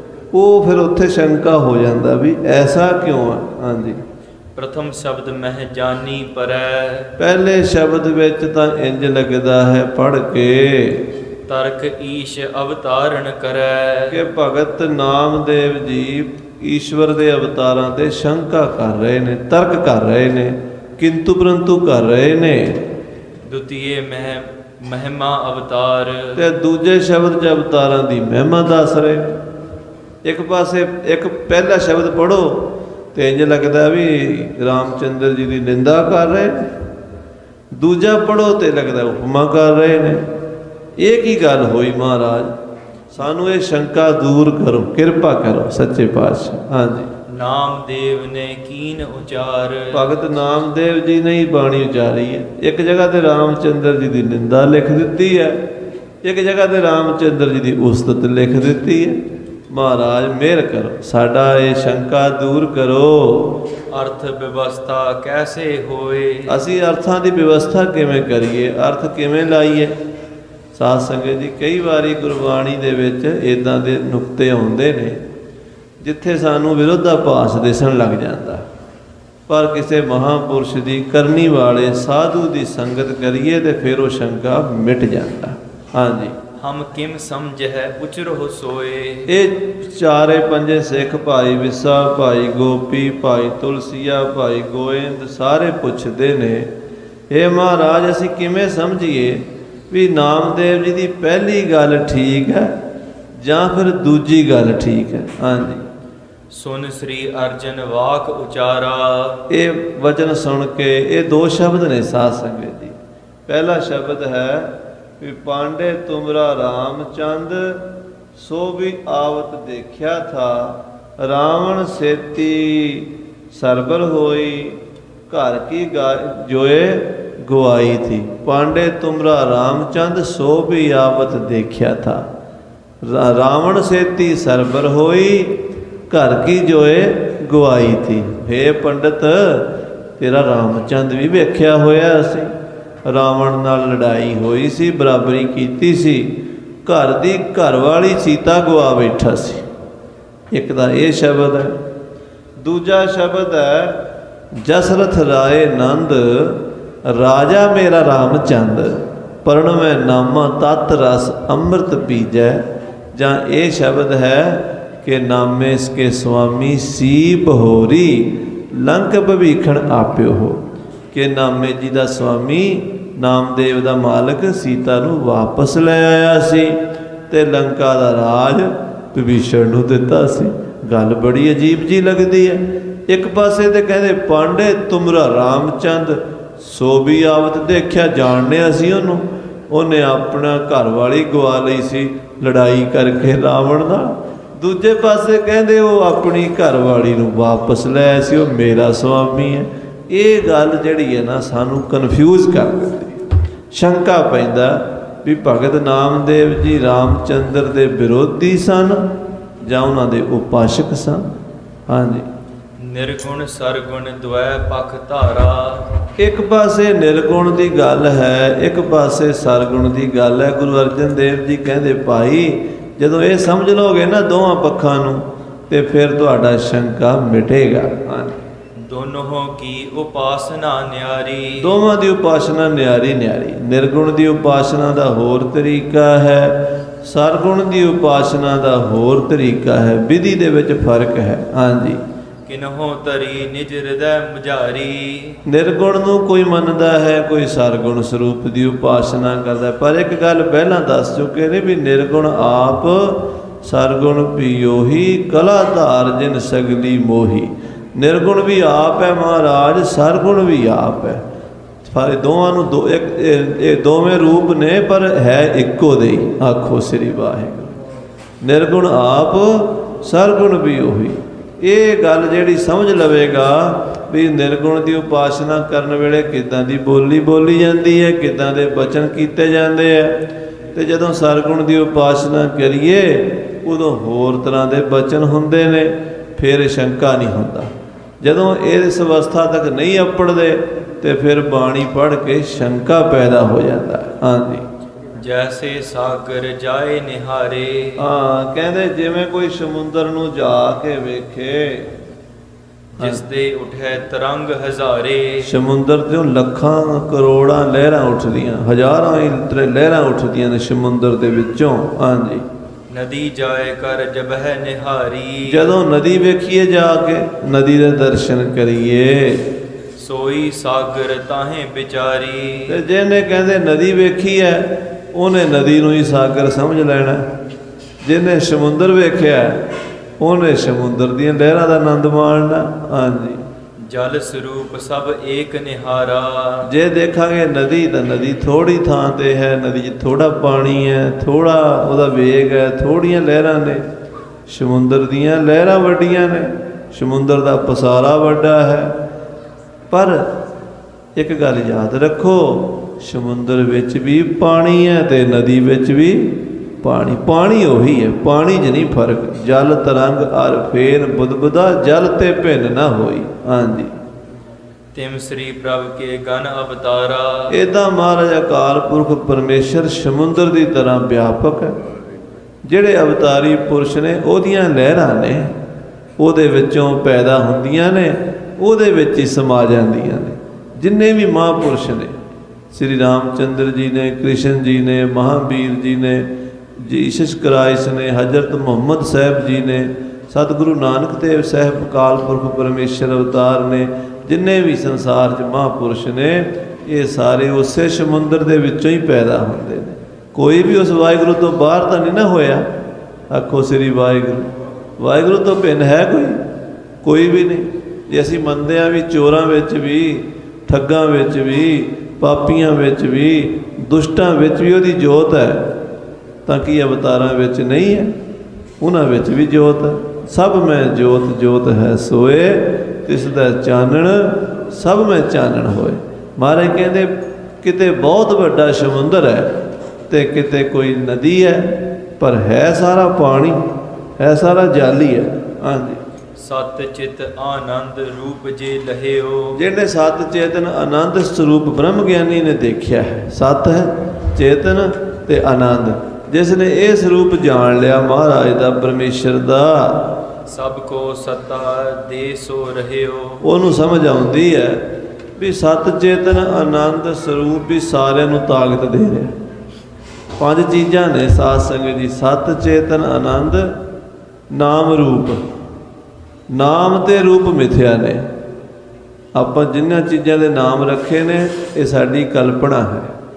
ਉਹ ਫਿਰ ਉੱਥੇ ਸ਼ੰਕਾ ਹੋ ਜਾਂਦਾ ਵੀ ਐਸਾ ਕਿਉਂ ਹੈ। ਹਾਂਜੀ। ਪ੍ਰਥਮ ਸ਼ਬਦ ਮਹਿ ਜਾਨੀ ਪਰੈ। ਪਹਿਲੇ ਸ਼ਬਦ ਵਿੱਚ ਤਾਂ ਇੰਜ ਲੱਗਦਾ ਹੈ ਪੜ੍ਹ ਕੇ, ਤਰਕ ਈਸ਼ ਅਵਤਾਰਨ ਕਰੈ, ਕਿ ਭਗਤ ਨਾਮਦੇਵ ਜੀ ਈਸ਼ਵਰ ਦੇ ਅਵਤਾਰਾਂ ਤੇ ਸ਼ੰਕਾ ਕਰ ਰਹੇ ਨੇ, ਤਰਕ ਕਰ ਰਹੇ ਨੇ, ਕਿੰਤੂ ਪਰੰਤੂ ਕਰ ਰਹੇ ਨੇ। ਦੁਤੀਏ ਮਹਿ ਮਹਿਮਾ ਅਵਤਾਰ, ਤੇ ਦੂਜੇ ਸ਼ਬਦ 'ਚ ਅਵਤਾਰਾਂ ਦੀ ਮਹਿਮਾ ਦੱਸ ਰਹੇ। ਇੱਕ ਪਾਸੇ ਇੱਕ ਪਹਿਲਾ ਸ਼ਬਦ ਪੜ੍ਹੋ ਤੇ ਇੰਜ ਲੱਗਦਾ ਵੀ ਰਾਮਚੰਦਰ ਜੀ ਦੀ ਨਿੰਦਾ ਕਰ ਰਹੇ ਨੇ, ਦੂਜਾ ਪੜ੍ਹੋ ਤੇ ਲੱਗਦਾ ਉਪਮਾ ਕਰ ਰਹੇ ਨੇ। ਇਹ ਕੀ ਗੱਲ ਹੋਈ ਮਹਾਰਾਜ? ਸਾਨੂੰ ਇਹ ਸ਼ੰਕਾ ਦੂਰ ਕਰੋ, ਕਿਰਪਾ ਕਰੋ ਸੱਚੇ ਪਾਤਸ਼ਾਹ। ਹਾਂਜੀ, ਨਾਮਦੇਵ ਨੇ ਕੀਨ ਉਚਾਰ, ਭਗਤ ਨਾਮਦੇਵ ਜੀ ਨੇ ਹੀ ਬਾਣੀ ਉਚਾਰੀ ਹੈ। ਇੱਕ ਜਗ੍ਹਾ ਤੇ ਰਾਮਚੰਦਰ ਜੀ ਦੀ ਨਿੰਦਾ ਲਿਖ ਦਿੱਤੀ ਹੈ, ਇੱਕ ਜਗ੍ਹਾ ਤੇ ਰਾਮਚੰਦਰ ਜੀ ਦੀ ਉਸਤਤ ਲਿਖ ਦਿੱਤੀ ਹੈ। ਮਹਾਰਾਜ ਮਿਹਰ ਕਰੋ, ਸਾਡਾ ਇਹ ਸ਼ੰਕਾ ਦੂਰ ਕਰੋ। ਅਰਥ ਵਿਵਸਥਾ ਕੈਸੇ ਹੋਏ, ਅਸੀਂ ਅਰਥਾਂ ਦੀ ਵਿਵਸਥਾ ਕਿਵੇਂ ਕਰੀਏ, ਅਰਥ ਕਿਵੇਂ ਲਾਈਏ? ਸਾਧ ਸੰਗਤ ਜੀ, ਕਈ ਵਾਰੀ ਗੁਰਬਾਣੀ ਦੇ ਵਿੱਚ ਇੱਦਾਂ ਦੇ ਨੁਕਤੇ ਆਉਂਦੇ ਨੇ ਜਿੱਥੇ ਸਾਨੂੰ ਵਿਰੋਧਾਭਾਸ ਦਿਸਣ ਲੱਗ ਜਾਂਦਾ, ਪਰ ਕਿਸੇ ਮਹਾਂਪੁਰਸ਼ ਦੀ ਕਰਨੀ ਵਾਲੇ ਸਾਧੂ ਦੀ ਸੰਗਤ ਕਰੀਏ ਤੇ ਫਿਰ ਉਹ ਸ਼ੰਕਾ ਮਿਟ ਜਾਂਦਾ। ਹਾਂਜੀ, ਹਮ ਕਿਮ ਸਮਝ ਹੈ ਉਚਰੋ ਸੋਏ। ਇਹ ਚਾਰੇ ਪੰਜੇ ਸਿੱਖ, ਭਾਈ ਵਿਸਾ, ਭਾਈ ਗੋਪੀ, ਭਾਈ ਤੁਲਸੀਆ, ਭਾਈ ਗੋਇੰਦ, ਸਾਰੇ ਪੁੱਛਦੇ ਨੇ, ਇਹ ਮਹਾਰਾਜ ਅਸੀਂ ਕਿਵੇਂ ਸਮਝੀਏ ਵੀ ਨਾਮਦੇਵ ਜੀ ਦੀ ਪਹਿਲੀ ਗੱਲ ਠੀਕ ਹੈ ਜਾਂ ਫਿਰ ਦੂਜੀ ਗੱਲ ਠੀਕ ਹੈ? ਹਾਂਜੀ, ਸੁਨ ਸ੍ਰੀ ਅਰਜਨ ਵਾਕ ਉਚਾਰਾ। ਇਹ ਵਚਨ ਸੁਣ ਕੇ, ਇਹ ਦੋ ਸ਼ਬਦ ਨੇ ਸਾਧ ਸੰਗਤ ਜੀ। ਪਹਿਲਾ ਸ਼ਬਦ ਹੈ ਵੀ ਪਾਂਡੇ ਤੁਮਰਾ ਰਾਮਚੰਦ ਸੋ ਵੀ ਆਵਤ ਦੇਖਿਆ ਥਾ, ਰਾਵਣ ਸੇਤੀ ਸਰਬਰ ਹੋਈ, ਘਰ ਕੀ ਜੋਏ ਗਵਾਈ ਥੀ। ਪਾਂਡੇ ਤੁਮਰਾ ਰਾਮਚੰਦ ਸੋ ਵੀ ਆਵਤ ਦੇਖਿਆ ਥਾ, ਰਾਵਣ ਸੇਤੀ ਸਰਬਰ ਹੋਈ, ਘਰ ਕੀ ਜੋਏ ਗਵਾਈ ਥੀ। ਹੇ ਪੰਡਤ, ਤੇਰਾ ਰਾਮਚੰਦ ਵੀ ਵੇਖਿਆ ਹੋਇਆ ਸੀ, ਰਾਵਣ ਨਾਲ ਲੜਾਈ ਹੋਈ ਸੀ, ਬਰਾਬਰੀ ਕੀਤੀ ਸੀ, ਘਰ ਦੀ ਘਰ ਵਾਲੀ ਸੀਤਾ ਗਵਾ ਬੈਠਾ ਸੀ। ਇੱਕ ਤਾਂ ਇਹ ਸ਼ਬਦ ਹੈ। ਦੂਜਾ ਸ਼ਬਦ ਹੈ ਜਸਰਥ ਰਾਏ ਨੰਦ ਰਾਜਾ ਮੇਰਾ ਰਾਮਚੰਦ, ਪਰਣਵੈ ਨਾਮਾ ਤਤ ਰਸ ਅੰਮ੍ਰਿਤ ਪੀਜੈ। ਜਾਂ ਇਹ ਸ਼ਬਦ ਹੈ ਕਿ ਨਾਮੇ ਇਸਕੇ ਸੁਆਮੀ ਸੀ ਬਹੋਰੀ, ਲੰਕ ਭਵੀਖਣ ਆਪਿਓ ਹੋ। ਕਿ ਨਾਮੇ ਜੀ ਦਾ ਸੁਆਮੀ ਨਾਮਦੇਵ ਦਾ ਮਾਲਕ ਸੀਤਾ ਨੂੰ ਵਾਪਸ ਲੈ ਆਇਆ ਸੀ ਤੇ ਲੰਕਾ ਦਾ ਰਾਜ ਵਿਭੀਸ਼ਣ ਨੂੰ ਦਿੱਤਾ ਸੀ। ਗੱਲ ਬੜੀ ਅਜੀਬ ਜੀ ਲੱਗਦੀ ਹੈ। ਇੱਕ ਪਾਸੇ ਤੇ ਕਹਿੰਦੇ ਪਾਂਡੇ ਤੁਮਰਾ ਰਾਮਚੰਦ ਸੋ ਵੀ ਆਵਤ ਦੇਖਿਆ, ਜਾਣਦੇ ਅਸੀਂ ਉਹਨੂੰ, ਉਹਨੇ ਆਪਣਾ ਘਰ ਵਾਲੀ ਗਵਾ ਲਈ ਸੀ ਲੜਾਈ ਕਰਕੇ ਰਾਵਣ ਨਾਲ। ਦੂਜੇ ਪਾਸੇ ਕਹਿੰਦੇ ਉਹ ਆਪਣੀ ਘਰ ਵਾਲੀ ਨੂੰ ਵਾਪਸ ਲੈ ਸੀ, ਉਹ ਮੇਰਾ ਸੁਆਮੀ ਹੈ। ਇਹ ਗੱਲ ਜਿਹੜੀ ਹੈ ਨਾ ਸਾਨੂੰ ਕਨਫਿਊਜ਼ ਕਰ ਦਿੰਦੀ, ਸ਼ੰਕਾ ਪੈਂਦਾ ਵੀ ਭਗਤ ਨਾਮਦੇਵ ਜੀ ਰਾਮਚੰਦਰ ਦੇ ਵਿਰੋਧੀ ਸਨ ਜਾਂ ਉਹਨਾਂ ਦੇ ਉਪਾਸ਼ਕ ਸਨ। ਹਾਂਜੀ, ਨਿਰਗੁਣ ਸਰਗੁਣ ਦੁਐ ਪਖ ਧਾਰਾ। ਇੱਕ ਪਾਸੇ ਨਿਰਗੁਣ ਦੀ ਗੱਲ ਹੈ, ਇੱਕ ਪਾਸੇ ਸਰਗੁਣ ਦੀ ਗੱਲ ਹੈ। ਗੁਰੂ ਅਰਜਨ ਦੇਵ ਜੀ ਕਹਿੰਦੇ ਭਾਈ ਜਦੋਂ ਇਹ ਸਮਝ ਲਓਗੇ ਨਾ ਦੋਵਾਂ ਪੱਖਾਂ ਨੂੰ ਤੇ ਫਿਰ ਤੁਹਾਡਾ ਸ਼ੰਕਾ ਮਿਟੇਗਾ। ਦੋਨੋਂ ਕੀ ਉਪਾਸਨਾ ਨਿਆਰੀ, ਦੋਵਾਂ ਦੀ ਉਪਾਸਨਾ ਨਿਆਰੀ ਨਿਆਰੀ। ਨਿਰਗੁਣ ਦੀ ਉਪਾਸਨਾ ਦਾ ਹੋਰ ਤਰੀਕਾ ਹੈ, ਸਰਗੁਣ ਦੀ ਉਪਾਸਨਾ ਦਾ ਹੋਰ ਤਰੀਕਾ ਹੈ, ਵਿਧੀ ਦੇ ਵਿੱਚ ਫਰਕ ਹੈ। ਹਾਂਜੀ, ਕਿਨਹੋ ਤਰੀ ਨਿਜ ਹਿਰਦੈ ਮੁਝਾਰੀ। ਨਿਰਗੁਣ ਨੂੰ ਕੋਈ ਮੰਨਦਾ ਹੈ, ਕੋਈ ਸਰਗੁਣ ਸਰੂਪ ਦੀ ਉਪਾਸਨਾ ਕਰਦਾ। ਪਰ ਇੱਕ ਗੱਲ ਪਹਿਲਾਂ ਦੱਸ ਚੁੱਕੇ ਨੇ ਵੀ ਨਿਰਗੁਣ ਆਪ, ਸਰਗੁਣ ਪੀਓਹੀ, ਕਲਾ ਧਾਰ ਜਿਨ ਸਗਲੀ ਮੋਹੀ। ਨਿਰਗੁਣ ਵੀ ਆਪ ਹੈ ਮਹਾਰਾਜ, ਸਰਗੁਣ ਵੀ ਆਪ ਹੈ। ਪਰ ਦੋਵਾਂ ਨੂੰ ਦੋ ਇੱਕ ਇਹ ਦੋਵੇਂ ਰੂਪ ਨੇ ਪਰ ਹੈ ਇੱਕੋ ਦੇ ਹੀ। ਆਖੋ ਸ੍ਰੀ ਵਾਹਿਗੁਰੂ। ਨਿਰਗੁਣ ਆਪ, ਸਰਗੁਣ ਵੀ ਉਹੀ। ਇਹ ਗੱਲ ਜਿਹੜੀ ਸਮਝ ਲਵੇਗਾ ਵੀ ਨਿਰਗੁਣ ਦੀ ਉਪਾਸਨਾ ਕਰਨ ਵੇਲੇ ਕਿੱਦਾਂ ਦੀ ਬੋਲੀ ਬੋਲੀ ਜਾਂਦੀ ਹੈ, ਕਿੱਦਾਂ ਦੇ ਬਚਨ ਕੀਤੇ ਜਾਂਦੇ ਆ, ਤੇ ਜਦੋਂ ਸਰਗੁਣ ਦੀ ਉਪਾਸਨਾ ਕਰੀਏ ਉਦੋਂ ਹੋਰ ਤਰ੍ਹਾਂ ਦੇ ਬਚਨ ਹੁੰਦੇ ਨੇ, ਫਿਰ ਸ਼ੰਕਾ ਨਹੀਂ ਹੁੰਦਾ। ਜਦੋਂ ਇਸ ਅਵਸਥਾ ਤੱਕ ਨਹੀਂ ਅਪੜਦੇ ਤੇ ਫਿਰ ਬਾਣੀ ਪੜ੍ਹ ਕੇ ਸ਼ੰਕਾ ਪੈਦਾ ਹੋ ਜਾਂਦਾ। ਹਾਂਜੀ, ਜੈਸੇ ਸਾਗਰ ਜਾਏ ਨਿਹਾਰੇ। ਹਾਂ, ਕਹਿੰਦੇ ਜਿਵੇਂ ਕੋਈ ਸਮੁੰਦਰ ਨੂੰ ਜਾ ਕੇ ਵੇਖੇ, ਜਿਸ ਦੇ ਉਠੇ ਤਰੰਗ ਹਜ਼ਾਰੇ। ਸਮੁੰਦਰ ਤੇ ਲੱਖਾਂ ਕਰੋੜਾਂ ਲਹਿਰਾਂ ਉੱਠਦੀਆਂ, ਹਜ਼ਾਰਾਂ ਹੀ ਲਹਿਰਾਂ ਉੱਠਦੀਆਂ ਨੇ ਸਮੁੰਦਰ ਦੇ ਵਿੱਚੋਂ। ਹਾਂਜੀ, ਨਦੀ ਜਾਏ ਕਰ ਜਬਹਿ ਨਿਹਾਰੀ। ਜਦੋਂ ਨਦੀ ਵੇਖੀਏ ਜਾ ਕੇ, ਨਦੀ ਦੇ ਦਰਸ਼ਨ ਕਰੀਏ, ਸੋਈ ਸਾਗਰ ਤਾਹੇ ਵਿਚਾਰੀ। ਤੇ ਜਿਹਨੇ ਕਹਿੰਦੇ ਨਦੀ ਵੇਖੀ ਹੈ, ਉਹਨੇ ਨਦੀ ਨੂੰ ਹੀ ਸਾਗਰ ਸਮਝ ਲੈਣਾ। ਜਿਹਨੇ ਸਮੁੰਦਰ ਵੇਖਿਆ, ਉਹਨੇ ਸਮੁੰਦਰ ਦੀਆਂ ਲਹਿਰਾਂ ਦਾ ਆਨੰਦ ਮਾਣਨਾ। ਹਾਂਜੀ, ਜਲ ਸਰੂਪ ਸਭ ਏਕ ਨਿਹਾਰਾ। ਜੇ ਦੇਖਾਂਗੇ ਨਦੀ ਤਾਂ ਨਦੀ ਥੋੜ੍ਹੀ ਥਾਂ ਤੇ ਹੈ, ਨਦੀ 'ਚ ਥੋੜ੍ਹਾ ਪਾਣੀ ਹੈ, ਥੋੜ੍ਹਾ ਉਹਦਾ ਵੇਗ ਹੈ, ਥੋੜ੍ਹੀਆਂ ਲਹਿਰਾਂ ਨੇ। ਸਮੁੰਦਰ ਦੀਆਂ ਲਹਿਰਾਂ ਵੱਡੀਆਂ ਨੇ, ਸਮੁੰਦਰ ਦਾ ਪਸਾਰਾ ਵੱਡਾ ਹੈ। ਪਰ ਇੱਕ ਗੱਲ ਯਾਦ ਰੱਖੋ, ਸਮੁੰਦਰ ਵਿੱਚ ਵੀ ਪਾਣੀ ਹੈ ਤੇ ਨਦੀ ਵਿੱਚ ਵੀ ਪਾਣੀ। ਪਾਣੀ ਉਹੀ ਹੈ, ਪਾਣੀ 'ਚ ਨਹੀਂ ਫਰਕ। ਜਲ ਤਰੰਗ ਅਰ ਫੇਨ ਬੁਦਬੁਦਾ, ਜਲ ਤੇ ਭਿੰਨ ਨਾ ਹੋਈ। ਹਾਂਜੀ, ਤਿਮ ਸ੍ਰੀ ਪ੍ਰਭ ਕੇ ਗਨ ਅਵਤਾਰਾ। ਇੱਦਾਂ ਮਹਾਰਾਜ ਅਕਾਲ ਪੁਰਖ ਪਰਮੇਸ਼ਰ ਸਮੁੰਦਰ ਦੀ ਤਰ੍ਹਾਂ ਵਿਆਪਕ ਹੈ। ਜਿਹੜੇ ਅਵਤਾਰੀ ਪੁਰਸ਼ ਨੇ, ਉਹਦੀਆਂ ਲਹਿਰਾਂ ਨੇ, ਉਹਦੇ ਵਿੱਚੋਂ ਪੈਦਾ ਹੁੰਦੀਆਂ ਨੇ, ਉਹਦੇ ਵਿੱਚ ਹੀ ਸਮਾ ਜਾਂਦੀਆਂ ਨੇ। ਜਿੰਨੇ ਵੀ ਮਹਾਂਪੁਰਸ਼ ਨੇ, ਸ੍ਰੀ ਰਾਮ ਚੰਦਰ ਜੀ ਨੇ, ਕ੍ਰਿਸ਼ਨ ਜੀ ਨੇ, ਮਹਾਂਵੀਰ ਜੀ ਨੇ, ਜੀਸਸ ਕ੍ਰਾਈਸਟ ਨੇ, ਹਜ਼ਰਤ ਮੁਹੰਮਦ ਸਾਹਿਬ ਜੀ ਨੇ, ਸਤਿਗੁਰੂ ਨਾਨਕ ਦੇਵ ਸਾਹਿਬ ਅਕਾਲ ਪੁਰਖ ਪਰਮੇਸ਼ਰ ਅਵਤਾਰ ਨੇ, ਜਿੰਨੇ ਵੀ ਸੰਸਾਰ 'ਚ ਮਹਾਂਪੁਰਸ਼ ਨੇ, ਇਹ ਸਾਰੇ ਉਸੇ ਸਮੁੰਦਰ ਦੇ ਵਿੱਚੋਂ ਹੀ ਪੈਦਾ ਹੁੰਦੇ ਨੇ। ਕੋਈ ਵੀ ਉਸ ਵਾਹਿਗੁਰੂ ਤੋਂ ਬਾਹਰ ਤਾਂ ਨਹੀਂ ਨਾ ਹੋਇਆ। ਆਖੋ ਸ੍ਰੀ ਵਾਹਿਗੁਰੂ। ਵਾਹਿਗੁਰੂ ਤੋਂ ਭਿੰਨ ਹੈ ਕੋਈ? ਕੋਈ ਵੀ ਨਹੀਂ। ਜੇ ਅਸੀਂ ਮੰਨਦੇ ਹਾਂ ਵੀ ਚੋਰਾਂ ਵਿੱਚ ਵੀ, ਠੱਗਾਂ ਵਿੱਚ ਵੀ, ਪਾਪੀਆਂ ਵਿੱਚ ਵੀ, ਦੁਸ਼ਟਾਂ ਵਿੱਚ ਵੀ ਉਹਦੀ ਜੋਤ ਹੈ, ਤਾਂ ਕੀ ਅਵਤਾਰਾਂ ਵਿੱਚ ਨਹੀਂ ਹੈ? ਉਹਨਾਂ ਵਿੱਚ ਵੀ ਜੋਤ ਹੈ। ਸਭ ਮੈਂ ਜੋਤ ਜੋਤ ਹੈ ਸੋਏ, ਤਿਸ ਦਾ ਚਾਨਣ ਸਭ ਮੈਂ ਚਾਨਣ ਹੋਏ। ਮਹਾਰਾਜ ਕਹਿੰਦੇ ਕਿਤੇ ਬਹੁਤ ਵੱਡਾ ਸਮੁੰਦਰ ਹੈ ਤੇ ਕਿਤੇ ਕੋਈ ਨਦੀ ਹੈ, ਪਰ ਹੈ ਸਾਰਾ ਪਾਣੀ, ਹੈ ਸਾਰਾ ਜਲ ਹੀ ਹੈ। ਹਾਂਜੀ, ਸਤ ਚਿਤ ਆਨੰਦ ਰੂਪ ਜੇ ਲਹਿਓ। ਜਿਹਨੇ ਸਤ ਚੇਤਨ ਆਨੰਦ ਸਰੂਪ ਬ੍ਰਹਮ ਗਿਆਨੀ ਨੇ ਦੇਖਿਆ ਹੈ। ਸਤ ਹੈ, ਚੇਤਨ ਤੇ ਆਨੰਦ। ਜਿਸ ਨੇ ਇਹ ਸਰੂਪ ਜਾਣ ਲਿਆ ਮਹਾਰਾਜ ਦਾ, ਪਰਮੇਸ਼ਰ ਦਾ, ਸਭ ਕੋ ਸਤਾ ਦੇ ਸੋ ਰਹਿਓ। ਉਹਨੂੰ ਸਮਝ ਆਉਂਦੀ ਹੈ ਵੀ ਸਤ ਚੇਤਨ ਆਨੰਦ ਸਰੂਪ ਵੀ ਸਾਰਿਆਂ ਨੂੰ ਤਾਕਤ ਦੇ ਰਿਹਾ। ਪੰਜ ਚੀਜ਼ਾਂ ਨੇ ਸਾਧ ਸੰਗਤ ਜੀ, ਸਤ ਚੇਤਨ ਆਨੰਦ, ਨਾਮ ਰੂਪ। ਨਾਮ ਤੇ ਰੂਪ ਮਿਥਿਆ ਨੇ। ਆਪਾਂ ਜਿਨ੍ਹਾਂ ਚੀਜ਼ਾਂ ਦੇ ਨਾਮ ਰੱਖੇ ਨੇ, ਇਹ ਸਾਡੀ ਕਲਪਨਾ ਹੈ।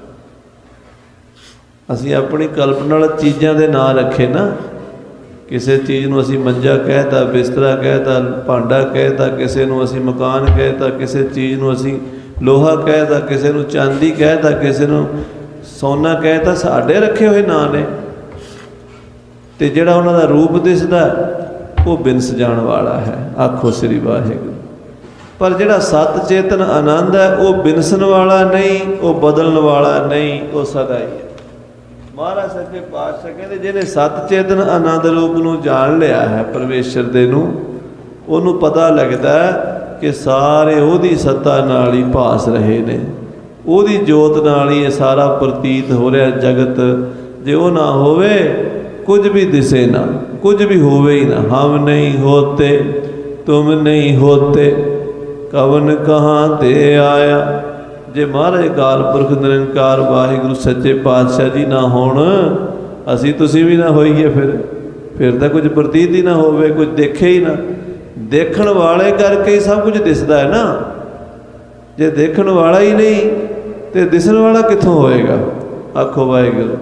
ਅਸੀਂ ਆਪਣੀ ਕਲਪਨਾ ਨਾਲ ਚੀਜ਼ਾਂ ਦੇ ਨਾਂ ਰੱਖੇ ਨਾ। ਕਿਸੇ ਚੀਜ਼ ਨੂੰ ਅਸੀਂ ਮੰਜਾ ਕਹਿਤਾ, ਬਿਸਤਰਾ ਕਹਿਤਾ, ਭਾਂਡਾ ਕਹਿਤਾ, ਕਿਸੇ ਨੂੰ ਅਸੀਂ ਮਕਾਨ ਕਹਿਤਾ, ਕਿਸੇ ਚੀਜ਼ ਨੂੰ ਅਸੀਂ ਲੋਹਾ ਕਹਿਤਾ, ਕਿਸੇ ਨੂੰ ਚਾਂਦੀ ਕਹਿਤਾ, ਕਿਸੇ ਨੂੰ ਸੋਨਾ ਕਹਿਤਾ। ਸਾਡੇ ਰੱਖੇ ਹੋਏ ਨਾਂ ਨੇ। ਤੇ ਜਿਹੜਾ ਉਹਨਾਂ ਦਾ ਰੂਪ ਦਿਸਦਾ, ਉਹ ਬਿਨਸ ਜਾਣ ਵਾਲਾ ਹੈ। ਆਖੋ ਸ੍ਰੀ ਵਾਹਿਗੁਰੂ। ਪਰ ਜਿਹੜਾ ਸਤ ਚੇਤਨ ਆਨੰਦ ਹੈ, ਉਹ ਬਿਨਸਣ ਵਾਲਾ ਨਹੀਂ, ਉਹ ਬਦਲਣ ਵਾਲਾ ਨਹੀਂ, ਉਹ ਸਦਾ ਹੀ ਹੈ। ਮਹਾਰਾਜ ਸੱਚੇ ਪਾਤਸ਼ਾਹ ਕਹਿੰਦੇ ਜਿਹਨੇ ਸਤ ਚੇਤਨ ਆਨੰਦ ਰੂਪ ਨੂੰ ਜਾਣ ਲਿਆ ਹੈ, ਪਰਮੇਸ਼ਰ ਦੇ ਨੂੰ, ਉਹਨੂੰ ਪਤਾ ਲੱਗਦਾ ਕਿ ਸਾਰੇ ਉਹਦੀ ਸੱਤਾ ਨਾਲ ਹੀ ਭਾਸ ਰਹੇ ਨੇ, ਉਹਦੀ ਜੋਤ ਨਾਲ ਹੀ ਇਹ ਸਾਰਾ ਪ੍ਰਤੀਤ ਹੋ ਰਿਹਾ ਜਗਤ। ਜੇ ਉਹ ਨਾ ਹੋਵੇ, ਕੁਝ ਵੀ ਦਿਸੇ ਨਾ, ਕੁਝ ਵੀ ਹੋਵੇ ਹੀ ਨਾ। ਹਮ ਨਹੀਂ ਹੋਤੇ ਤੁਮ ਨਹੀਂ ਹੋਤੇ, ਕਵਨ ਕਹਾਂ ਤੇ ਆਇਆ। ਜੇ ਮਹਾਰਾਜ ਅਕਾਲ ਪੁਰਖ ਨਿਰੰਕਾਰ ਵਾਹਿਗੁਰੂ ਸੱਚੇ ਪਾਤਸ਼ਾਹ ਜੀ ਨਾ ਹੋਣ, ਅਸੀਂ ਤੁਸੀਂ ਵੀ ਨਾ ਹੋਈਏ, ਫਿਰ ਫਿਰ ਤਾਂ ਕੁਝ ਪ੍ਰਤੀਤ ਹੀ ਨਾ ਹੋਵੇ, ਕੁਝ ਦੇਖੇ ਹੀ ਨਾ। ਦੇਖਣ ਵਾਲੇ ਕਰਕੇ ਹੀ ਸਭ ਕੁਝ ਦਿਸਦਾ ਹੈ ਨਾ। ਜੇ ਦੇਖਣ ਵਾਲਾ ਹੀ ਨਹੀਂ ਤੇ ਦਿਸਣ ਵਾਲਾ ਕਿੱਥੋਂ ਹੋਏਗਾ? ਆਖੋ ਵਾਹਿਗੁਰੂ।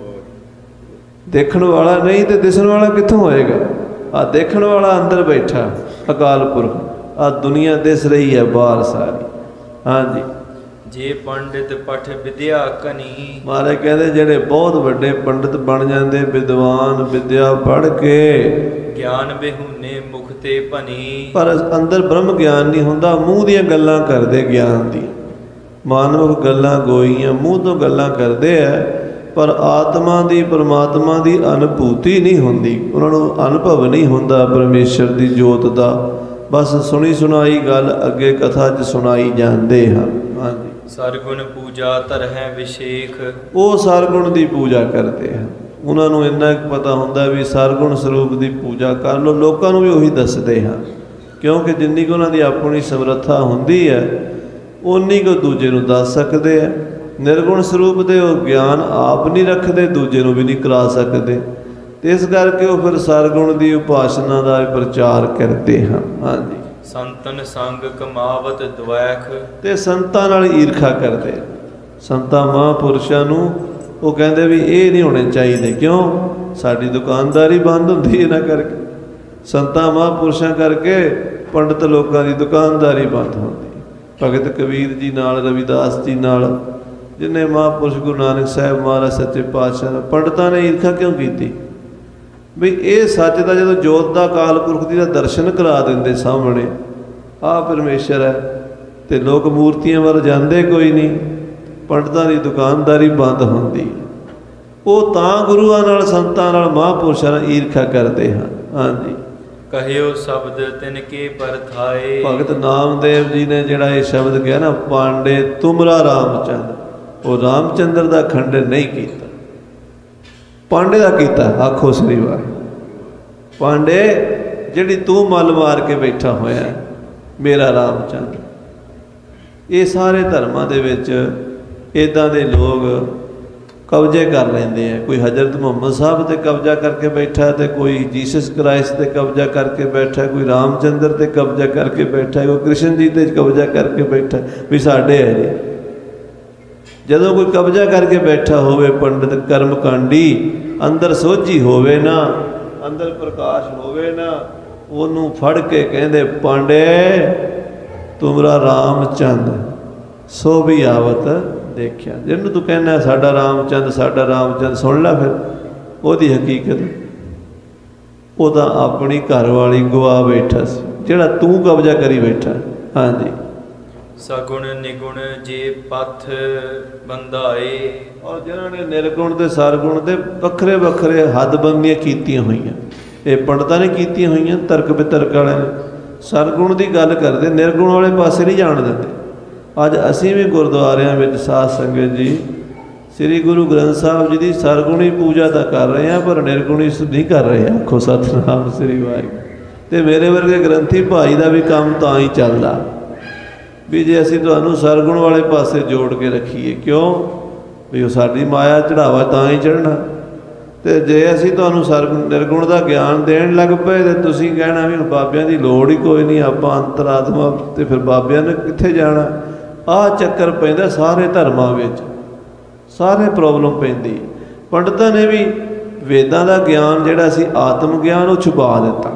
ਦੇਖਣ ਵਾਲਾ ਨਹੀਂ ਤੇ ਦਿਸਣ ਵਾਲਾ ਕਿੱਥੋਂ ਹੋਏਗਾ? ਆ ਦੇਖਣ ਵਾਲਾ ਅੰਦਰ ਬੈਠਾ ਅਕਾਲ ਪੁਰਖ, ਆ ਦੁਨੀਆ ਦਿਸ ਰਹੀ ਹੈ ਬਾਹਰ ਸਾਰੀ। ਹਾਂਜੀ, ਜੇ ਪੰਡਿਤ ਪਠ ਵਿਦਿਆ ਕਨੀ। ਮਹਾਰਾਜ ਕਹਿੰਦੇ ਜਿਹੜੇ ਬਹੁਤ ਵੱਡੇ ਪੰਡਿਤ ਬਣ ਜਾਂਦੇ, ਵਿਦਵਾਨ, ਵਿਦਿਆ ਪੜ੍ਹ ਕੇ, ਗਿਆਨ ਬਿਹੂਨੇ ਮੁਖ ਤੇ ਭਨੀ। ਪਰ ਅੰਦਰ ਬ੍ਰਹਮ ਗਿਆਨ ਨਹੀਂ ਹੁੰਦਾ। ਮੂੰਹ ਦੀਆਂ ਗੱਲਾਂ ਕਰਦੇ ਗਿਆਨ ਦੀ, ਮਾਨਵ ਗੱਲਾਂ ਗੋਈਆਂ, ਮੂੰਹ ਤੋਂ ਗੱਲਾਂ ਕਰਦੇ ਆ, ਪਰ ਆਤਮਾ ਦੀ, ਪਰਮਾਤਮਾ ਦੀ ਅਨੁਭੂਤੀ ਨਹੀਂ ਹੁੰਦੀ। ਉਹਨਾਂ ਨੂੰ ਅਨੁਭਵ ਨਹੀਂ ਹੁੰਦਾ ਪਰਮੇਸ਼ਰ ਦੀ ਜੋਤ ਦਾ। ਬਸ ਸੁਣੀ ਸੁਣਾਈ ਗੱਲ ਅੱਗੇ ਕਥਾ 'ਚ ਸੁਣਾਈ ਜਾਂਦੇ ਹਨ। ਹਾਂਜੀ, ਸਰਗੁਣ ਪੂਜਾ ਧਰਹਿ ਵਿਸ਼ੇਖ। ਉਹ ਸਰਗੁਣ ਦੀ ਪੂਜਾ ਕਰਦੇ ਹਨ। ਉਹਨਾਂ ਨੂੰ ਇੰਨਾ ਕੁ ਪਤਾ ਹੁੰਦਾ ਵੀ ਸਰਗੁਣ ਸਰੂਪ ਦੀ ਪੂਜਾ ਕਰ ਲਓ। ਲੋਕਾਂ ਨੂੰ ਵੀ ਉਹੀ ਦੱਸਦੇ ਹਨ, ਕਿਉਂਕਿ ਜਿੰਨੀ ਕੁ ਉਹਨਾਂ ਦੀ ਆਪਣੀ ਸਮਰੱਥਾ ਹੁੰਦੀ ਹੈ, ਉਨੀ ਕੁ ਦੂਜੇ ਨੂੰ ਦੱਸ ਸਕਦੇ ਆ। ਨਿਰਗੁਣ ਸਰੂਪ ਦੇ ਉਹ ਗਿਆਨ ਆਪ ਨਹੀਂ ਰੱਖਦੇ, ਦੂਜੇ ਨੂੰ ਵੀ ਨਹੀਂ ਕਰਾ ਸਕਦੇ। ਤੇ ਇਸ ਕਰਕੇ ਉਹ ਫਿਰ ਸਰਗੁਣ ਦੀ ਉਪਾਸਨਾ ਦਾ ਪ੍ਰਚਾਰ ਕਰਦੇ ਹਨ। ਹਾਂਜੀ, ਸੰਤਨ ਸੰਗ ਕਮਾਵਤ ਦਵੈਖ, ਤੇ ਸੰਤਾਂ ਨਾਲ ਈਰਖਾ ਕਰਦੇ। ਸੰਤਾਂ ਮਹਾਂਪੁਰਸ਼ਾਂ ਨੂੰ ਉਹ ਕਹਿੰਦੇ ਵੀ ਇਹ ਨਹੀਂ ਹੋਣੇ ਚਾਹੀਦੇ, ਕਿਉਂ? ਸਾਡੀ ਦੁਕਾਨਦਾਰੀ ਬੰਦ ਹੁੰਦੀ ਇਹਨਾਂ ਕਰਕੇ। ਸੰਤਾਂ ਮਹਾਂਪੁਰਸ਼ਾਂ ਕਰਕੇ ਪੰਡਤ ਲੋਕਾਂ ਦੀ ਦੁਕਾਨਦਾਰੀ ਬੰਦ ਹੁੰਦੀ। ਭਗਤ ਕਬੀਰ ਜੀ ਨਾਲ, ਰਵਿਦਾਸ ਜੀ ਨਾਲ, ਜਿੰਨੇ ਮਹਾਂਪੁਰਸ਼, ਗੁਰੂ ਨਾਨਕ ਸਾਹਿਬ ਮਹਾਰਾਜ ਸੱਚੇ ਪਾਤਸ਼ਾਹ, ਪੰਡਤਾਂ ਨੇ ਈਰਖਾ ਕਿਉਂ ਕੀਤੀ? ਵੀ ਇਹ ਸੱਚ ਦਾ ਜਦੋਂ ਜੋਤ ਦਾ ਅਕਾਲ ਪੁਰਖ ਦੀ ਦਾ ਦਰਸ਼ਨ ਕਰਾ ਦਿੰਦੇ ਸਾਹਮਣੇ, ਆਹ ਪਰਮੇਸ਼ਰ ਹੈ, ਤੇ ਲੋਕ ਮੂਰਤੀਆਂ ਵੱਲ ਜਾਂਦੇ ਕੋਈ ਨਹੀਂ, ਪੰਡਤਾਂ ਦੀ ਦੁਕਾਨਦਾਰੀ ਬੰਦ ਹੁੰਦੀ। ਉਹ ਤਾਂ ਗੁਰੂਆਂ ਨਾਲ, ਸੰਤਾਂ ਨਾਲ, ਮਹਾਂਪੁਰਸ਼ਾਂ ਨਾਲ ਈਰਖਾ ਕਰਦੇ ਹਨ। ਹਾਂਜੀ, ਕਹਿਓ ਸ਼ਬਦ ਤਿਨ ਕੇ ਪਰਥਾਏ। ਭਗਤ ਨਾਮਦੇਵ ਜੀ ਨੇ ਜਿਹੜਾ ਇਹ ਸ਼ਬਦ ਕਿਹਾ ਨਾ, ਪਾਂਡੇ ਤੁਮਰਾ ਰਾਮਚੰਦ, ਉਹ ਰਾਮਚੰਦਰ ਦਾ ਖੰਡਨ ਨਹੀਂ ਕੀਤਾ, ਪਾਂਡੇ ਦਾ ਕੀਤਾ। ਆਖੋ ਸ੍ਰੀ ਵਾਹਿਗੁਰੂ। ਪਾਂਡੇ ਜਿਹੜੀ ਤੂੰ ਮੱਲ ਮਾਰ ਕੇ ਬੈਠਾ ਹੋਇਆ ਮੇਰਾ ਰਾਮਚੰਦ। ਇਹ ਸਾਰੇ ਧਰਮਾਂ ਦੇ ਵਿੱਚ ਇੱਦਾਂ ਦੇ ਲੋਕ ਕਬਜ਼ੇ ਕਰ ਲੈਂਦੇ ਆ। ਕੋਈ ਹਜ਼ਰਤ ਮੁਹੰਮਦ ਸਾਹਿਬ 'ਤੇ ਕਬਜ਼ਾ ਕਰਕੇ ਬੈਠਾ, ਤੇ ਕੋਈ ਜੀਸਸ ਕ੍ਰਾਈਸਟ 'ਤੇ ਕਬਜ਼ਾ ਕਰਕੇ ਬੈਠਾ, ਕੋਈ ਰਾਮਚੰਦਰ 'ਤੇ ਕਬਜ਼ਾ ਕਰਕੇ ਬੈਠਾ, ਕੋਈ ਕ੍ਰਿਸ਼ਨ ਜੀ 'ਤੇ ਕਬਜ਼ਾ ਕਰਕੇ ਬੈਠਾ ਵੀ ਸਾਡੇ ਹੈ ਜੀ। ਜਦੋਂ ਕੋਈ ਕਬਜ਼ਾ ਕਰਕੇ ਬੈਠਾ ਹੋਵੇ ਪੰਡਿਤ ਕਰਮਕਾਂਡੀ, ਅੰਦਰ ਸੋਝੀ ਹੋਵੇ ਨਾ, ਅੰਦਰ ਪ੍ਰਕਾਸ਼ ਹੋਵੇ ਨਾ, ਉਹਨੂੰ ਫੜ ਕੇ ਕਹਿੰਦੇ ਪਾਂਡੇ ਤੁਮਰਾ ਰਾਮਚੰਦ ਸੋ ਵੀ ਆਵਤ ਦੇਖਿਆ। ਜਿਹਨੂੰ ਤੂੰ ਕਹਿੰਦਾ ਸਾਡਾ ਰਾਮਚੰਦ, ਸਾਡਾ ਰਾਮਚੰਦ, ਸੁਣ ਲੈ ਫਿਰ ਉਹਦੀ ਹਕੀਕਤ। ਉਹ ਤਾਂ ਆਪਣੀ ਘਰ ਵਾਲੀ ਗਵਾ ਬੈਠਾ ਸੀ, ਜਿਹੜਾ ਤੂੰ ਕਬਜ਼ਾ ਕਰੀ ਬੈਠਾ। ਹਾਂਜੀ, ਸਗੁਣ ਨਿਗੁਣ ਜੇ ਪਥ ਬੰਧਾਏ। ਔਰ ਜਿਹਨਾਂ ਨੇ ਨਿਰਗੁਣ ਤੇ ਸਰਗੁਣ ਦੇ ਵੱਖਰੇ ਵੱਖਰੇ ਹੱਦਬੰਦੀਆਂ ਕੀਤੀਆਂ ਹੋਈਆਂ, ਇਹ ਪੰਡਤਾਂ ਨੇ ਕੀਤੀਆਂ ਹੋਈਆਂ, ਤਰਕ ਬਿਤਰਕ ਵਾਲਿਆਂ ਨੇ। ਸਰਗੁਣ ਦੀ ਗੱਲ ਕਰਦੇ, ਨਿਰਗੁਣ ਵਾਲੇ ਪਾਸੇ ਨਹੀਂ ਜਾਣ ਦਿੰਦੇ। ਅੱਜ ਅਸੀਂ ਵੀ ਗੁਰਦੁਆਰਿਆਂ ਵਿੱਚ ਸਾਧ ਸੰਗਤ ਜੀ ਸ੍ਰੀ ਗੁਰੂ ਗ੍ਰੰਥ ਸਾਹਿਬ ਜੀ ਦੀ ਸਰਗੁਣੀ ਪੂਜਾ ਤਾਂ ਕਰ ਰਹੇ ਹਾਂ, ਪਰ ਨਿਰਗੁਣੀ ਨਹੀਂ ਕਰ ਰਹੇ। ਆਖੋ ਸਤਿਨਾਮ ਸ੍ਰੀ ਵਾਹਿਗੁਰੂ। ਤੇ ਮੇਰੇ ਵਰਗੇ ਗ੍ਰੰਥੀ ਭਾਈ ਦਾ ਵੀ ਕੰਮ ਤਾਂ ਹੀ ਚੱਲਦਾ ਵੀ ਜੇ ਅਸੀਂ ਤੁਹਾਨੂੰ ਸਰਗੁਣ ਵਾਲੇ ਪਾਸੇ ਜੋੜ ਕੇ ਰੱਖੀਏ। ਕਿਉਂ? ਵੀ ਉਹ ਸਾਡੀ ਮਾਇਆ ਚੜਾਵਾ ਤਾਂ ਹੀ ਚੜ੍ਹਨਾ। ਤੇ ਜੇ ਅਸੀਂ ਤੁਹਾਨੂੰ ਸਰਗੁਣ ਨਿਰਗੁਣ ਦਾ ਗਿਆਨ ਦੇਣ ਲੱਗ ਪਏ ਤੇ ਤੁਸੀਂ ਕਹਿਣਾ ਵੀ ਬਾਬਿਆਂ ਦੀ ਲੋੜ ਹੀ ਕੋਈ ਨਹੀਂ, ਆਪਾਂ ਅੰਤਰਾਤਮਾ, ਤੇ ਫਿਰ ਬਾਬਿਆਂ ਨੇ ਕਿੱਥੇ ਜਾਣਾ? ਆਹ ਚੱਕਰ ਪੈਂਦਾ ਸਾਰੇ ਧਰਮਾਂ ਵਿੱਚ, ਸਾਰੇ ਪ੍ਰੋਬਲਮ ਪੈਂਦੀ। ਪੰਡਤਾਂ ਨੇ ਵੀ ਵੇਦਾਂ ਦਾ ਗਿਆਨ ਜਿਹੜਾ ਸੀ ਆਤਮ ਗਿਆਨ, ਉਹ ਛੁਪਾ ਦਿੱਤਾ।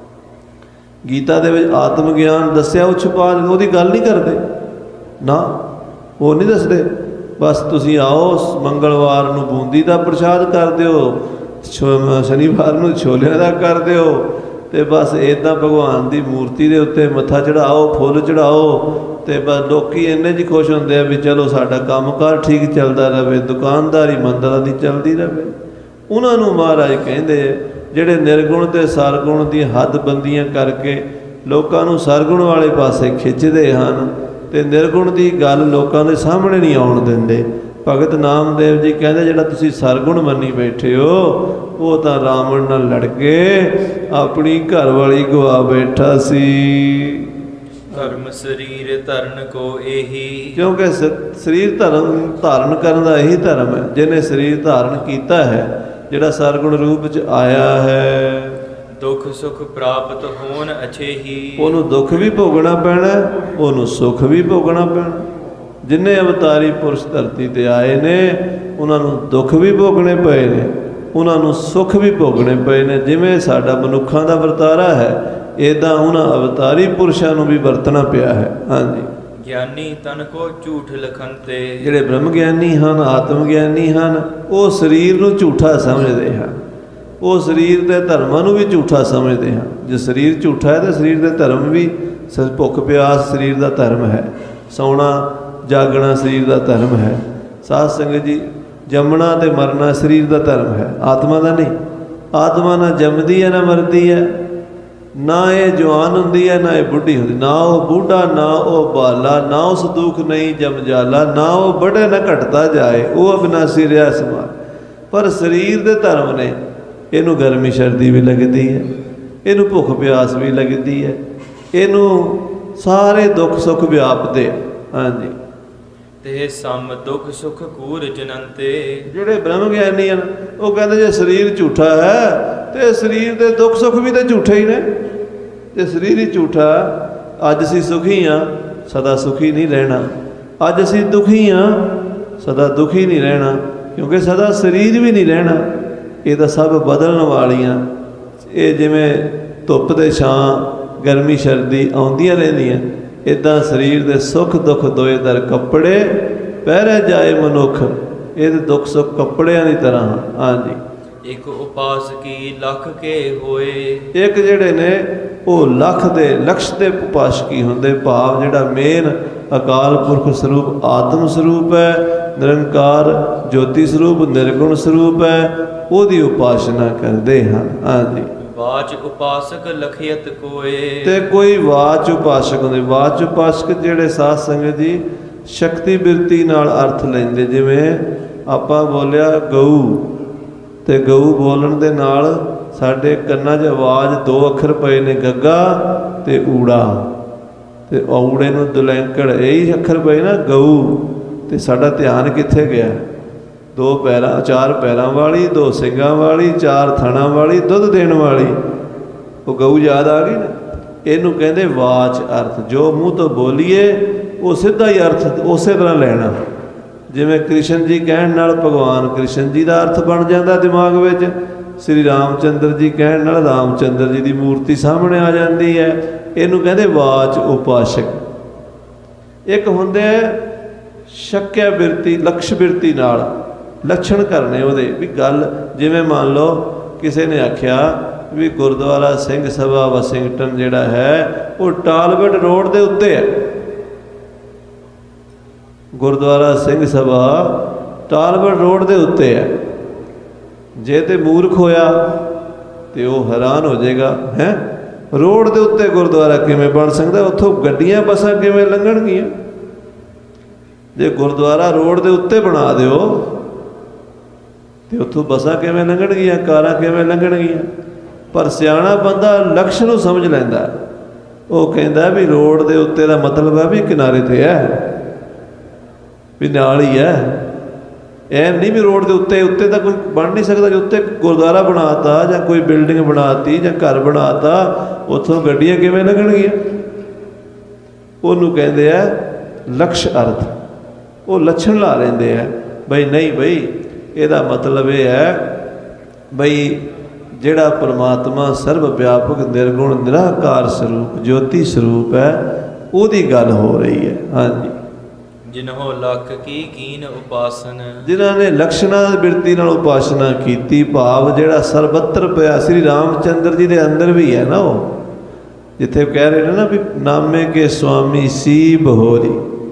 ਗੀਤਾ ਦੇ ਵਿੱਚ ਆਤਮ ਗਿਆਨ ਦੱਸਿਆ, ਉਹ ਛੁਪਾ ਦਿੱਤਾ। ਉਹਦੀ ਗੱਲ ਨਹੀਂ ਕਰਦੇ ਨਾ, ਉਹ ਨਹੀਂ ਦੱਸਦੇ। ਬਸ ਤੁਸੀਂ ਆਓ, ਮੰਗਲਵਾਰ ਨੂੰ ਬੂੰਦੀ ਦਾ ਪ੍ਰਸ਼ਾਦ ਕਰ ਦਿਓ, ਸ਼ਨੀਵਾਰ ਨੂੰ ਛੋਲਿਆਂ ਦਾ ਕਰ ਦਿਓ, ਤੇ ਬਸ ਇੱਦਾਂ ਭਗਵਾਨ ਦੀ ਮੂਰਤੀ ਦੇ ਉੱਤੇ ਮੱਥਾ ਚੜਾਓ, ਫੁੱਲ ਚੜਾਓ, ਤੇ ਬਸ ਲੋਕੀ ਇੰਨੇ 'ਚ ਖੁਸ਼ ਹੁੰਦੇ ਆ ਵੀ ਚਲੋ ਸਾਡਾ ਕੰਮਕਾਰ ਠੀਕ ਚੱਲਦਾ ਰਹੇ, ਦੁਕਾਨਦਾਰੀ ਮੰਦਰਾਂ ਦੀ ਚੱਲਦੀ ਰਹੇ। ਉਹਨਾਂ ਨੂੰ ਮਹਾਰਾਜ ਕਹਿੰਦੇ ਜਿਹੜੇ ਨਿਰਗੁਣ ਤੇ ਸਰਗੁਣ ਦੀਆਂ ਹੱਦਬੰਦੀਆਂ ਕਰਕੇ ਲੋਕਾਂ ਨੂੰ ਸਰਗੁਣ ਵਾਲੇ ਪਾਸੇ ਖਿੱਚਦੇ ਹਨ, ਤੇ ਨਿਰਗੁਣ ਦੀ ਗੱਲ ਲੋਕਾਂ ਦੇ ਸਾਹਮਣੇ ਨਹੀਂ ਆਉਣ ਦਿੰਦੇ। ਭਗਤ ਨਾਮਦੇਵ ਜੀ ਕਹਿੰਦੇ ਜਿਹੜਾ ਤੁਸੀਂ ਸਰਗੁਣ ਮੰਨੀ ਬੈਠੇ ਹੋ, ਉਹ ਤਾਂ ਰਾਵਣ ਨਾਲ ਲੜ ਕੇ ਆਪਣੀ ਘਰ ਵਾਲੀ ਗਵਾ ਬੈਠਾ ਸੀ। ਧਰਮ ਸਰੀਰ ਧਰਨ ਕੋ ਇਹੀ। ਕਿਉਂਕਿ ਸਰੀਰ ਧਰਮ ਧਾਰਨ ਕਰਨ ਦਾ ਇਹੀ ਧਰਮ ਹੈ। ਜਿਹਨੇ ਸਰੀਰ ਧਾਰਨ ਕੀਤਾ ਹੈ, ਜਿਹੜਾ ਸਰਗੁਣ ਰੂਪ 'ਚ ਆਇਆ ਹੈ, ਦੁੱਖ ਸੁਖ ਪ੍ਰਾਪਤ ਹੋਣ ਅਛੇ ਹੀ। ਉਹਨੂੰ ਦੁੱਖ ਵੀ ਭੋਗਣਾ ਪੈਣਾ, ਉਹਨੂੰ ਸੁੱਖ ਵੀ ਭੋਗਣਾ ਪੈਣਾ। ਜਿੰਨੇ ਅਵਤਾਰੀ ਪੁਰਸ਼ ਧਰਤੀ 'ਤੇ ਆਏ ਨੇ, ਉਹਨਾਂ ਨੂੰ ਦੁੱਖ ਵੀ ਭੋਗਣੇ ਪਏ ਨੇ, ਉਹਨਾਂ ਨੂੰ ਸੁੱਖ ਵੀ ਭੋਗਣੇ ਪਏ ਨੇ। ਜਿਵੇਂ ਸਾਡਾ ਮਨੁੱਖਾਂ ਦਾ ਵਰਤਾਰਾ ਹੈ, ਇੱਦਾਂ ਉਹਨਾਂ ਅਵਤਾਰੀ ਪੁਰਸ਼ਾਂ ਨੂੰ ਵੀ ਵਰਤਣਾ ਪਿਆ ਹੈ। ਹਾਂਜੀ, ਗਿਆਨੀ ਤਨ ਕੋ ਝੂਠ ਲਖਨ ਤੇ। ਜਿਹੜੇ ਬ੍ਰਹਮ ਗਿਆਨੀ ਹਨ, ਆਤਮ ਗਿਆਨੀ ਹਨ, ਉਹ ਸਰੀਰ ਨੂੰ ਝੂਠਾ ਸਮਝਦੇ ਹਨ, ਉਹ ਸਰੀਰ ਦੇ ਧਰਮਾਂ ਨੂੰ ਵੀ ਝੂਠਾ ਸਮਝਦੇ ਹਨ। ਜੇ ਸਰੀਰ ਝੂਠਾ ਹੈ ਤਾਂ ਸਰੀਰ ਦੇ ਧਰਮ ਵੀ, ਭੁੱਖ ਪਿਆਸ ਸਰੀਰ ਦਾ ਧਰਮ ਹੈ, ਸੌਣਾ ਜਾਗਣਾ ਸਰੀਰ ਦਾ ਧਰਮ ਹੈ। ਸਾਧ ਸੰਗਤ ਜੀ, ਜੰਮਣਾ ਤੇ ਮਰਨਾ ਸਰੀਰ ਦਾ ਧਰਮ ਹੈ, ਆਤਮਾ ਦਾ ਨਹੀਂ। ਆਤਮਾ ਨਾ ਜੰਮਦੀ ਹੈ ਨਾ ਮਰਦੀ ਹੈ, ਨਾ ਇਹ ਜਵਾਨ ਹੁੰਦੀ ਹੈ ਨਾ ਇਹ ਬੁੱਢੀ ਹੁੰਦੀ, ਨਾ ਉਹ ਬੁੱਢਾ ਨਾ ਉਹ ਬਾਲਾ, ਨਾ ਉਸ ਦੁੱਖ ਨਹੀਂ ਜਮਜਾਲਾ, ਨਾ ਉਹ ਬੜੇ ਨਾ ਘਟਦਾ ਜਾਏ, ਉਹ ਅਬਿਨਾਸੀ ਰਿਹਾ ਸਮਾ। ਪਰ ਸਰੀਰ ਦੇ ਧਰਮ ਨੇ, ਇਹਨੂੰ ਗਰਮੀ ਸਰਦੀ ਵੀ ਲੱਗਦੀ ਹੈ, ਇਹਨੂੰ ਭੁੱਖ ਪਿਆਸ ਵੀ ਲੱਗਦੀ ਹੈ, ਇਹਨੂੰ ਸਾਰੇ ਦੁੱਖ ਸੁੱਖ ਵਿਆਪਦੇ। ਹਾਂਜੀ, ਤੇ ਸਮ ਦੁਖ ਸੁਖ ਕੂਰ ਜਨੰਤੇ। ਜਿਹੜੇ ਬ੍ਰਹਮ ਗਿਆਨੀ ਹਨ ਉਹ ਕਹਿੰਦੇ ਜੇ ਸਰੀਰ ਝੂਠਾ ਹੈ ਤੇ ਸਰੀਰ ਦੇ ਦੁੱਖ ਸੁੱਖ ਵੀ ਤਾਂ ਝੂਠੇ ਹੀ ਨੇ। ਜੇ ਸਰੀਰ ਹੀ ਝੂਠਾ, ਅੱਜ ਅਸੀਂ ਸੁਖੀ ਹਾਂ ਸਦਾ ਸੁਖੀ ਨਹੀਂ ਰਹਿਣਾ, ਅੱਜ ਅਸੀਂ ਦੁਖੀ ਹਾਂ ਸਦਾ ਦੁਖੀ ਨਹੀਂ ਰਹਿਣਾ, ਕਿਉਂਕਿ ਸਦਾ ਸਰੀਰ ਵੀ ਨਹੀਂ ਰਹਿਣਾ। ਇਹ ਤਾਂ ਸਭ ਬਦਲਣ ਵਾਲੀਆਂ, ਇਹ ਜਿਵੇਂ ਧੁੱਪ ਦੇ ਛਾਂ ਗਰਮੀ ਸਰਦੀ ਆਉਂਦੀਆਂ ਰਹਿੰਦੀਆਂ, ਇੱਦਾਂ ਸਰੀਰ ਦੇ ਸੁੱਖ ਦੁੱਖ ਦੋਏ ਦਰ ਕੱਪੜੇ ਪਹਿਰੇ ਜਾਏ ਮਨੁੱਖ। ਇਹਦੇ ਦੁੱਖ ਸੁੱਖ ਕੱਪੜਿਆਂ ਦੀ ਤਰ੍ਹਾਂ। ਹਾਂਜੀ, ਇੱਕ ਉਪਾਸ ਕੀ ਲੱਖ ਕੇ ਹੋਏ। ਇੱਕ ਜਿਹੜੇ ਨੇ ਉਹ ਲੱਖ ਦੇ ਲਕਸ਼ ਦੇ ਉਪਾਸ਼ਕੀ ਹੁੰਦੇ, ਭਾਵ ਜਿਹੜਾ ਮੇਨ ਅਕਾਲ ਪੁਰਖ ਸਰੂਪ ਆਤਮ ਸਰੂਪ ਹੈ, ਨਿਰੰਕਾਰ ਜੋਤੀ ਸਰੂਪ ਨਿਰਗੁਣ ਸਰੂਪ ਹੈ, ਉਹਦੀ ਉਪਾਸਨਾ ਕਰਦੇ ਹਨ। ਹਾਂਜੀ, ਵਾਚ ਉਪਾਸਕ ਲਖਿਅਤ ਕੋਏ। ਤੇ ਕੋਈ ਵਾਚ ਉਪਾਸਕ ਹੁੰਦੇ। ਵਾਚ ਉਪਾਸਕ ਜਿਹੜੇ ਸਾਧ ਸੰਗਤ ਜੀ ਸ਼ਕਤੀ ਬਿਰਤੀ ਨਾਲ ਅਰਥ ਲੈਂਦੇ। ਜਿਵੇਂ ਆਪਾਂ ਬੋਲਿਆ ਗਊ, ਤੇ ਗਊ ਬੋਲਣ ਦੇ ਨਾਲ ਸਾਡੇ ਕੰਨਾਂ 'ਚ ਆਵਾਜ਼ ਦੋ ਅੱਖਰ ਪਏ ਨੇ, ਗੱਗਾ ਤੇ ਊੜਾ, ਤੇ ਊੜੇ ਨੂੰ ਦੁਲੈਂਕੜ, ਇਹੀ ਅੱਖਰ ਪਏ ਨਾ ਗਊ। ਤੇ ਸਾਡਾ ਧਿਆਨ ਕਿੱਥੇ ਗਿਆ? ਦੋ ਪੈਰਾਂ ਚਾਰ ਪੈਰਾਂ ਵਾਲੀ, ਦੋ ਸਿੰਘਾਂ ਵਾਲੀ, ਚਾਰ ਥਣਾਂ ਵਾਲੀ, ਦੁੱਧ ਦੇਣ ਵਾਲੀ, ਉਹ ਗਊ ਯਾਦ ਆ ਗਈ ਨਾ। ਇਹਨੂੰ ਕਹਿੰਦੇ ਵਾਚ ਅਰਥ। ਜੋ ਮੂੰਹ ਤੋਂ ਬੋਲੀਏ ਉਹ ਸਿੱਧਾ ਹੀ ਅਰਥ ਉਸੇ ਤਰ੍ਹਾਂ ਲੈਣਾ। ਜਿਵੇਂ ਕ੍ਰਿਸ਼ਨ ਜੀ ਕਹਿਣ ਨਾਲ ਭਗਵਾਨ ਕ੍ਰਿਸ਼ਨ ਜੀ ਦਾ ਅਰਥ ਬਣ ਜਾਂਦਾ ਦਿਮਾਗ ਵਿੱਚ, ਸ੍ਰੀ ਰਾਮ ਚੰਦਰ ਜੀ ਕਹਿਣ ਨਾਲ ਰਾਮ ਚੰਦਰ ਜੀ ਦੀ ਮੂਰਤੀ ਸਾਹਮਣੇ ਆ ਜਾਂਦੀ ਹੈ। ਇਹਨੂੰ ਕਹਿੰਦੇ ਵਾਚ ਉਪਾਸਕ। ਇੱਕ ਹੁੰਦੇ ਸ਼ੱਕਿਆ ਬਿਰਤੀ, ਲਕਸ਼ ਬਿਰਤੀ ਨਾਲ ਲੱਛਣ ਕਰਨੇ ਉਹਦੇ ਵੀ ਗੱਲ। ਜਿਵੇਂ ਮੰਨ ਲਓ ਕਿਸੇ ਨੇ ਆਖਿਆ ਵੀ ਗੁਰਦੁਆਰਾ ਸਿੰਘ ਸਭਾ ਵਾਸ਼ਿੰਗਟਨ ਜਿਹੜਾ ਹੈ ਉਹ ਟਾਲਬਟ ਰੋਡ ਦੇ ਉੱਤੇ ਹੈ। ਗੁਰਦੁਆਰਾ ਸਿੰਘ ਸਭਾ ਟਾਲਬਟ ਰੋਡ ਦੇ ਉੱਤੇ ਹੈ। ਜੇ ਤੇ ਮੂਰਖ ਹੋਇਆ ਤੇ ਉਹ ਹੈਰਾਨ ਹੋ ਜਾਏਗਾ, ਹੈ ਰੋਡ ਦੇ ਉੱਤੇ ਗੁਰਦੁਆਰਾ ਕਿਵੇਂ ਬਣ ਸਕਦਾ? ਉੱਥੋਂ ਗੱਡੀਆਂ ਬੱਸਾਂ ਕਿਵੇਂ ਲੰਘਣਗੀਆਂ? ਜੇ ਗੁਰਦੁਆਰਾ ਰੋਡ ਦੇ ਉੱਤੇ ਬਣਾ ਦਿਓ ਤੇ ਉੱਥੋਂ ਬੱਸਾਂ ਕਿਵੇਂ ਲੰਘਣਗੀਆਂ, ਕਾਰਾਂ ਕਿਵੇਂ ਲੰਘਣਗੀਆਂ? ਪਰ ਸਿਆਣਾ ਬੰਦਾ ਲਕਸ਼ ਨੂੰ ਸਮਝ ਲੈਂਦਾ। ਉਹ ਕਹਿੰਦਾ ਵੀ ਰੋਡ ਦੇ ਉੱਤੇ ਦਾ ਮਤਲਬ ਹੈ ਵੀ ਕਿਨਾਰੇ ਤੇ ਹੈ, ਵੀ ਨਾਲ ਹੀ ਹੈ। ਐ ਨਹੀਂ ਵੀ ਰੋਡ ਦੇ ਉੱਤੇ, ਉੱਤੇ ਤਾਂ ਕੋਈ ਬਣ ਨਹੀਂ ਸਕਦਾ। ਜੇ ਉੱਤੇ ਗੁਰਦੁਆਰਾ ਬਣਾਤਾ ਜਾਂ ਕੋਈ ਬਿਲਡਿੰਗ ਬਣਾਤੀ ਜਾਂ ਘਰ ਬਣਾਤਾ, ਉੱਥੋਂ ਗੱਡੀਆਂ ਕਿਵੇਂ ਲੰਘਣਗੀਆਂ? ਉਹਨੂੰ ਕਹਿੰਦੇ ਆ ਲਕਸ਼ ਅਰਥ। ਉਹ ਲੱਛਣ ਲਾ ਲੈਂਦੇ ਆ ਬਈ ਨਹੀਂ ਬਈ ਇਹਦਾ ਮਤਲਬ ਇਹ ਹੈ ਬਈ ਜਿਹੜਾ ਪਰਮਾਤਮਾ ਸਰਬ ਵਿਆਪਕ ਨਿਰਗੁਣ ਨਿਰਾਕਾਰ ਸਰੂਪ ਜੋਤੀ ਸਰੂਪ ਹੈ, ਉਹਦੀ ਗੱਲ ਹੋ ਰਹੀ ਹੈ। ਹਾਂਜੀ, ਜਿਨ੍ਹੋ ਲੱਖ ਕੀ ਕੀਨ ਉਪਾਸਨ। ਜਿਨ੍ਹਾਂ ਨੇ ਲਕਸ਼ਣਾ ਬਿਰਤੀ ਨਾਲ ਉਪਾਸਨਾ ਕੀਤੀ, ਭਾਵ ਜਿਹੜਾ ਸਰਬੱਤਰ ਪਿਆ ਸ੍ਰੀ ਰਾਮ ਚੰਦਰ ਜੀ ਦੇ ਅੰਦਰ ਵੀ ਹੈ ਨਾ। ਉਹ ਜਿੱਥੇ ਕਹਿ ਰਹੇ ਨੇ ਨਾ ਵੀ ਨਾਮੇ ਕੇ ਸੁਆਮੀ ਸੀ ਬਹੋਰੀ,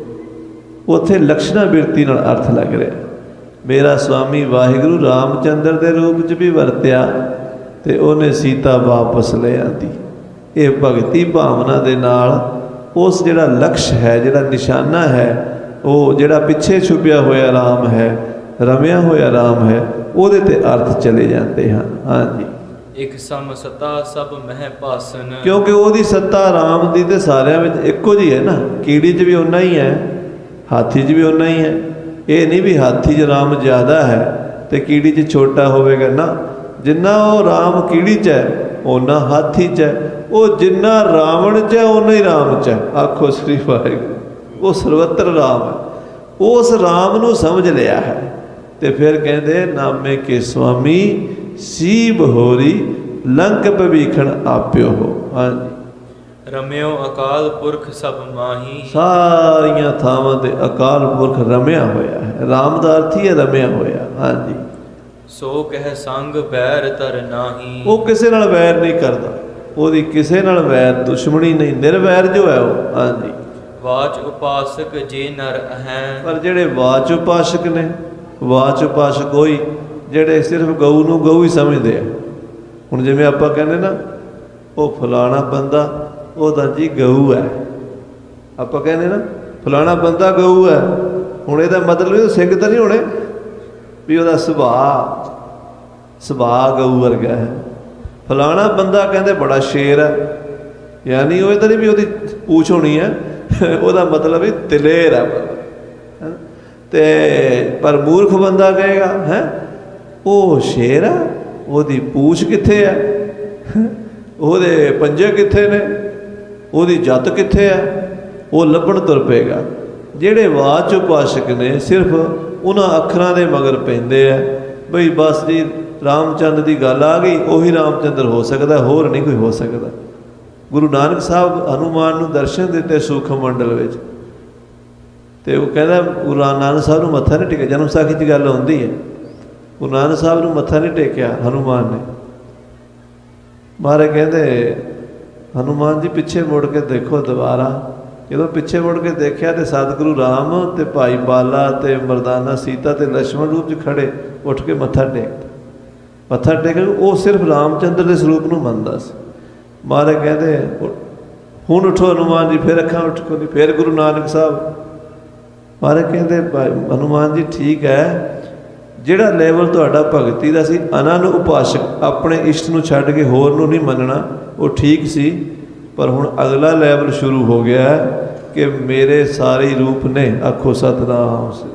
ਉੱਥੇ ਲਕਸ਼ਣਾ ਬਿਰਤੀ ਨਾਲ ਅਰਥ ਲੱਗ ਰਿਹਾ। ਮੇਰਾ ਸੁਆਮੀ ਵਾਹਿਗੁਰੂ ਰਾਮ ਚੰਦਰ ਦੇ ਰੂਪ 'ਚ ਵੀ ਵਰਤਿਆ ਤੇ ਉਹਨੇ ਸੀਤਾ ਵਾਪਸ ਲੈ ਆਂਦੀ। ਇਹ ਭਗਤੀ ਭਾਵਨਾ ਦੇ ਨਾਲ ਉਸ ਜਿਹੜਾ ਲਕਸ਼ ਹੈ, ਜਿਹੜਾ ਨਿਸ਼ਾਨਾ ਹੈ, ਉਹ ਜਿਹੜਾ ਪਿੱਛੇ ਛੁਪਿਆ ਹੋਇਆ ਰਾਮ ਹੈ, ਰਮਿਆ ਹੋਇਆ ਰਾਮ ਹੈ, ਉਹਦੇ ਤੇ ਅਰਥ ਚਲੇ ਜਾਂਦੇ ਹਨ। ਹਾਂਜੀ, ਇੱਕ ਸਮ ਸਤਾ ਸਭ ਮਹਿ ਭਾਸਨ। ਕਿਉਂਕਿ ਉਹਦੀ ਸੱਤਾ ਰਾਮ ਦੀ ਤੇ ਸਾਰਿਆਂ ਵਿੱਚ ਇੱਕੋ ਜਿਹੀ ਹੈ ਨਾ। ਕੀੜੀ 'ਚ ਵੀ ਓਨਾ ਹੀ ਹੈ, ਹਾਥੀ 'ਚ ਵੀ ਓਨਾ ਹੀ ਹੈ। ਇਹ ਨਹੀਂ ਵੀ ਹਾਥੀ 'ਚ ਰਾਮ ਜ਼ਿਆਦਾ ਹੈ ਤੇ ਕੀੜੀ 'ਚ ਛੋਟਾ ਹੋਵੇਗਾ ਨਾ। ਜਿੰਨਾ ਉਹ ਰਾਮ ਕੀੜੀ 'ਚ ਹੈ ਓਨਾ ਹਾਥੀ 'ਚ ਹੈ। ਉਹ ਜਿੰਨਾ ਰਾਵਣ 'ਚ ਹੈ ਓਨਾ ਹੀ ਰਾਮ 'ਚ ਹੈ। ਆਖੋ ਸ੍ਰੀ ਵਾਹਿਗੁਰੂ। ਉਹ ਸਰਵੱਤਰ ਰਾਮ ਹੈ। ਉਸ ਰਾਮ ਨੂੰ ਸਮਝ ਲਿਆ ਹੈ ਤੇ ਫਿਰ ਕਹਿੰਦੇ ਨਾਮੇ ਕੇ ਸੁਆਮੀ ਸੀ ਬਹੋਰੀ ਲੰਕ ਭਵੀਖਣ ਆਪਿਓ ਹੋ। ਹਾਂਜੀ, ਰਮਿਓ ਅਕਾਲ ਪੁਰਖ ਸਭ ਮਾਹੀ। ਸਾਰੀਆਂ ਥਾਵਾਂ ਤੇ ਅਕਾਲ ਪੁਰਖ ਰਮਿਆ ਹੋਇਆ ਹੈ। ਰਾਮ ਦਾ ਅਰਥ ਹੀ ਹੈ ਰਮਿਆ ਹੋਇਆ। ਹਾਂਜੀ, ਸੋ ਕਹਿ ਸੰਗ ਬੈਰ ਤਰ ਨਾਹੀ। ਉਹ ਕਿਸੇ ਨਾਲ ਵੈਰ ਨਹੀਂ ਕਰਦਾ, ਉਹਦੀ ਕਿਸੇ ਨਾਲ ਵੈਰ ਦੁਸ਼ਮਣੀ ਨਹੀਂ, ਨਿਰਵੈਰ ਜੋ ਹੈ ਉਹ। ਹਾਂਜੀ, ਵਾਚ ਉਪਾਸਕ ਜੇ ਨਰ ਹੈ। ਪਰ ਜਿਹੜੇ ਵਾਚ ਉਪਾਸਕ ਨੇ, ਵਾਚ ਉਪਾਸਕ ਹੋਈ ਜਿਹੜੇ ਸਿਰਫ ਗਊ ਨੂੰ ਗਊ ਹੀ ਸਮਝਦੇ ਆ। ਹੁਣ ਜਿਵੇਂ ਆਪਾਂ ਕਹਿੰਦੇ ਨਾ ਉਹ ਫਲਾਣਾ ਬੰਦਾ ਉਹ ਤਾਂ ਜੀ ਗਊ ਹੈ, ਆਪਾਂ ਕਹਿੰਦੇ ਨਾ ਫਲਾਣਾ ਬੰਦਾ ਗਊ ਹੈ। ਹੁਣ ਇਹਦਾ ਮਤਲਬ ਸਿੰਘ ਤਾਂ ਨਹੀਂ ਹੋਣੇ ਵੀ ਉਹਦਾ ਸੁਭਾਅ ਸੁਭਾਅ ਗਊ ਵਰਗਾ ਹੈ। ਫਲਾਣਾ ਬੰਦਾ ਕਹਿੰਦੇ ਬੜਾ ਸ਼ੇਰ ਹੈ, ਯਾਨੀ ਉਹ ਤਾਂ ਨਹੀਂ ਵੀ ਉਹਦੀ ਪੂਛ ਹੋਣੀ ਹੈ। ਉਹਦਾ ਮਤਲਬ ਵੀ ਦਲੇਰ ਹੈ। ਤੇ ਪਰ ਮੂਰਖ ਬੰਦਾ ਕਹੇਗਾ ਹੈ ਉਹ ਸ਼ੇਰ ਆ, ਉਹਦੀ ਪੂਛ ਕਿੱਥੇ ਆ, ਉਹਦੇ ਪੰਜੇ ਕਿੱਥੇ ਨੇ, ਉਹਦੀ ਜੱਤ ਕਿੱਥੇ ਆ, ਉਹ ਲੱਭਣ ਤੁਰ ਪਏਗਾ। ਜਿਹੜੇ ਵਾਚ ਉਪਾਸ਼ਕ ਨੇ ਸਿਰਫ ਉਹਨਾਂ ਅੱਖਰਾਂ ਦੇ ਮਗਰ ਪੈਂਦੇ ਆ ਬਈ ਬਸ ਜੀ ਰਾਮਚੰਦਰ ਦੀ ਗੱਲ ਆ ਗਈ, ਉਹੀ ਰਾਮਚੰਦਰ ਹੋ ਸਕਦਾ, ਹੋਰ ਨਹੀਂ ਕੋਈ ਹੋ ਸਕਦਾ। ਗੁਰੂ ਨਾਨਕ ਸਾਹਿਬ ਹਨੂੰਮਾਨ ਨੂੰ ਦਰਸ਼ਨ ਦਿੱਤੇ ਸੂਖਮ ਮੰਡਲ ਵਿੱਚ, ਤੇ ਉਹ ਕਹਿੰਦਾ ਗੁਰੂ ਨਾਨਕ ਸਾਹਿਬ ਨੂੰ ਮੱਥਾ ਨਹੀਂ ਟੇਕਿਆ। ਜਨਮ ਸਾਖੀ 'ਚ ਗੱਲ ਆਉਂਦੀ ਹੈ, ਗੁਰੂ ਨਾਨਕ ਸਾਹਿਬ ਨੂੰ ਮੱਥਾ ਨਹੀਂ ਟੇਕਿਆ ਹਨੂੰਮਾਨ ਨੇ। ਮਹਾਰਾਜ ਕਹਿੰਦੇ ਹਨੂੰਮਾਨ ਜੀ ਪਿੱਛੇ ਮੁੜ ਕੇ ਦੇਖੋ ਦੁਬਾਰਾ। ਜਦੋਂ ਪਿੱਛੇ ਮੁੜ ਕੇ ਦੇਖਿਆ ਤੇ ਸਤਿਗੁਰੂ ਰਾਮ ਤੇ ਭਾਈ ਬਾਲਾ ਤੇ ਮਰਦਾਨਾ ਸੀਤਾ ਤੇ ਲਛਮਣ ਰੂਪ 'ਚ ਖੜੇ, ਉੱਠ ਕੇ ਮੱਥਾ ਟੇਕਦਾ। ਮੱਥਾ ਟੇਕ ਉਹ ਸਿਰਫ ਰਾਮਚੰਦਰ ਦੇ ਸਰੂਪ ਨੂੰ ਮੰਨਦਾ ਸੀ। ਮਹਾਰਾਜ ਕਹਿੰਦੇ ਹੁਣ ਉੱਠੋ ਹਨੂੰਮਾਨ ਜੀ, ਫਿਰ ਅੱਖਾਂ ਉੱਠ ਖੋਲੀ, ਫਿਰ ਗੁਰੂ ਨਾਨਕ ਸਾਹਿਬ। ਮਹਾਰਾਜ ਕਹਿੰਦੇ ਹਨੂੰਮਾਨ ਜੀ ਠੀਕ ਹੈ, ਜਿਹੜਾ ਲੈਵਲ ਤੁਹਾਡਾ ਭਗਤੀ ਦਾ ਸੀ, ਅਨੰਨ ਉਪਾਸ਼ਕ ਆਪਣੇ ਇਸ਼ਟ ਨੂੰ ਛੱਡ ਕੇ ਹੋਰ ਨੂੰ ਨਹੀਂ ਮੰਨਣਾ, ਉਹ ਠੀਕ ਸੀ। ਪਰ ਹੁਣ ਅਗਲਾ ਲੈਵਲ ਸ਼ੁਰੂ ਹੋ ਗਿਆ ਕਿ ਮੇਰੇ ਸਾਰੇ ਰੂਪ ਨੇ, ਆਖੋ ਸਤਨਾਮ ਸ੍ਰੀ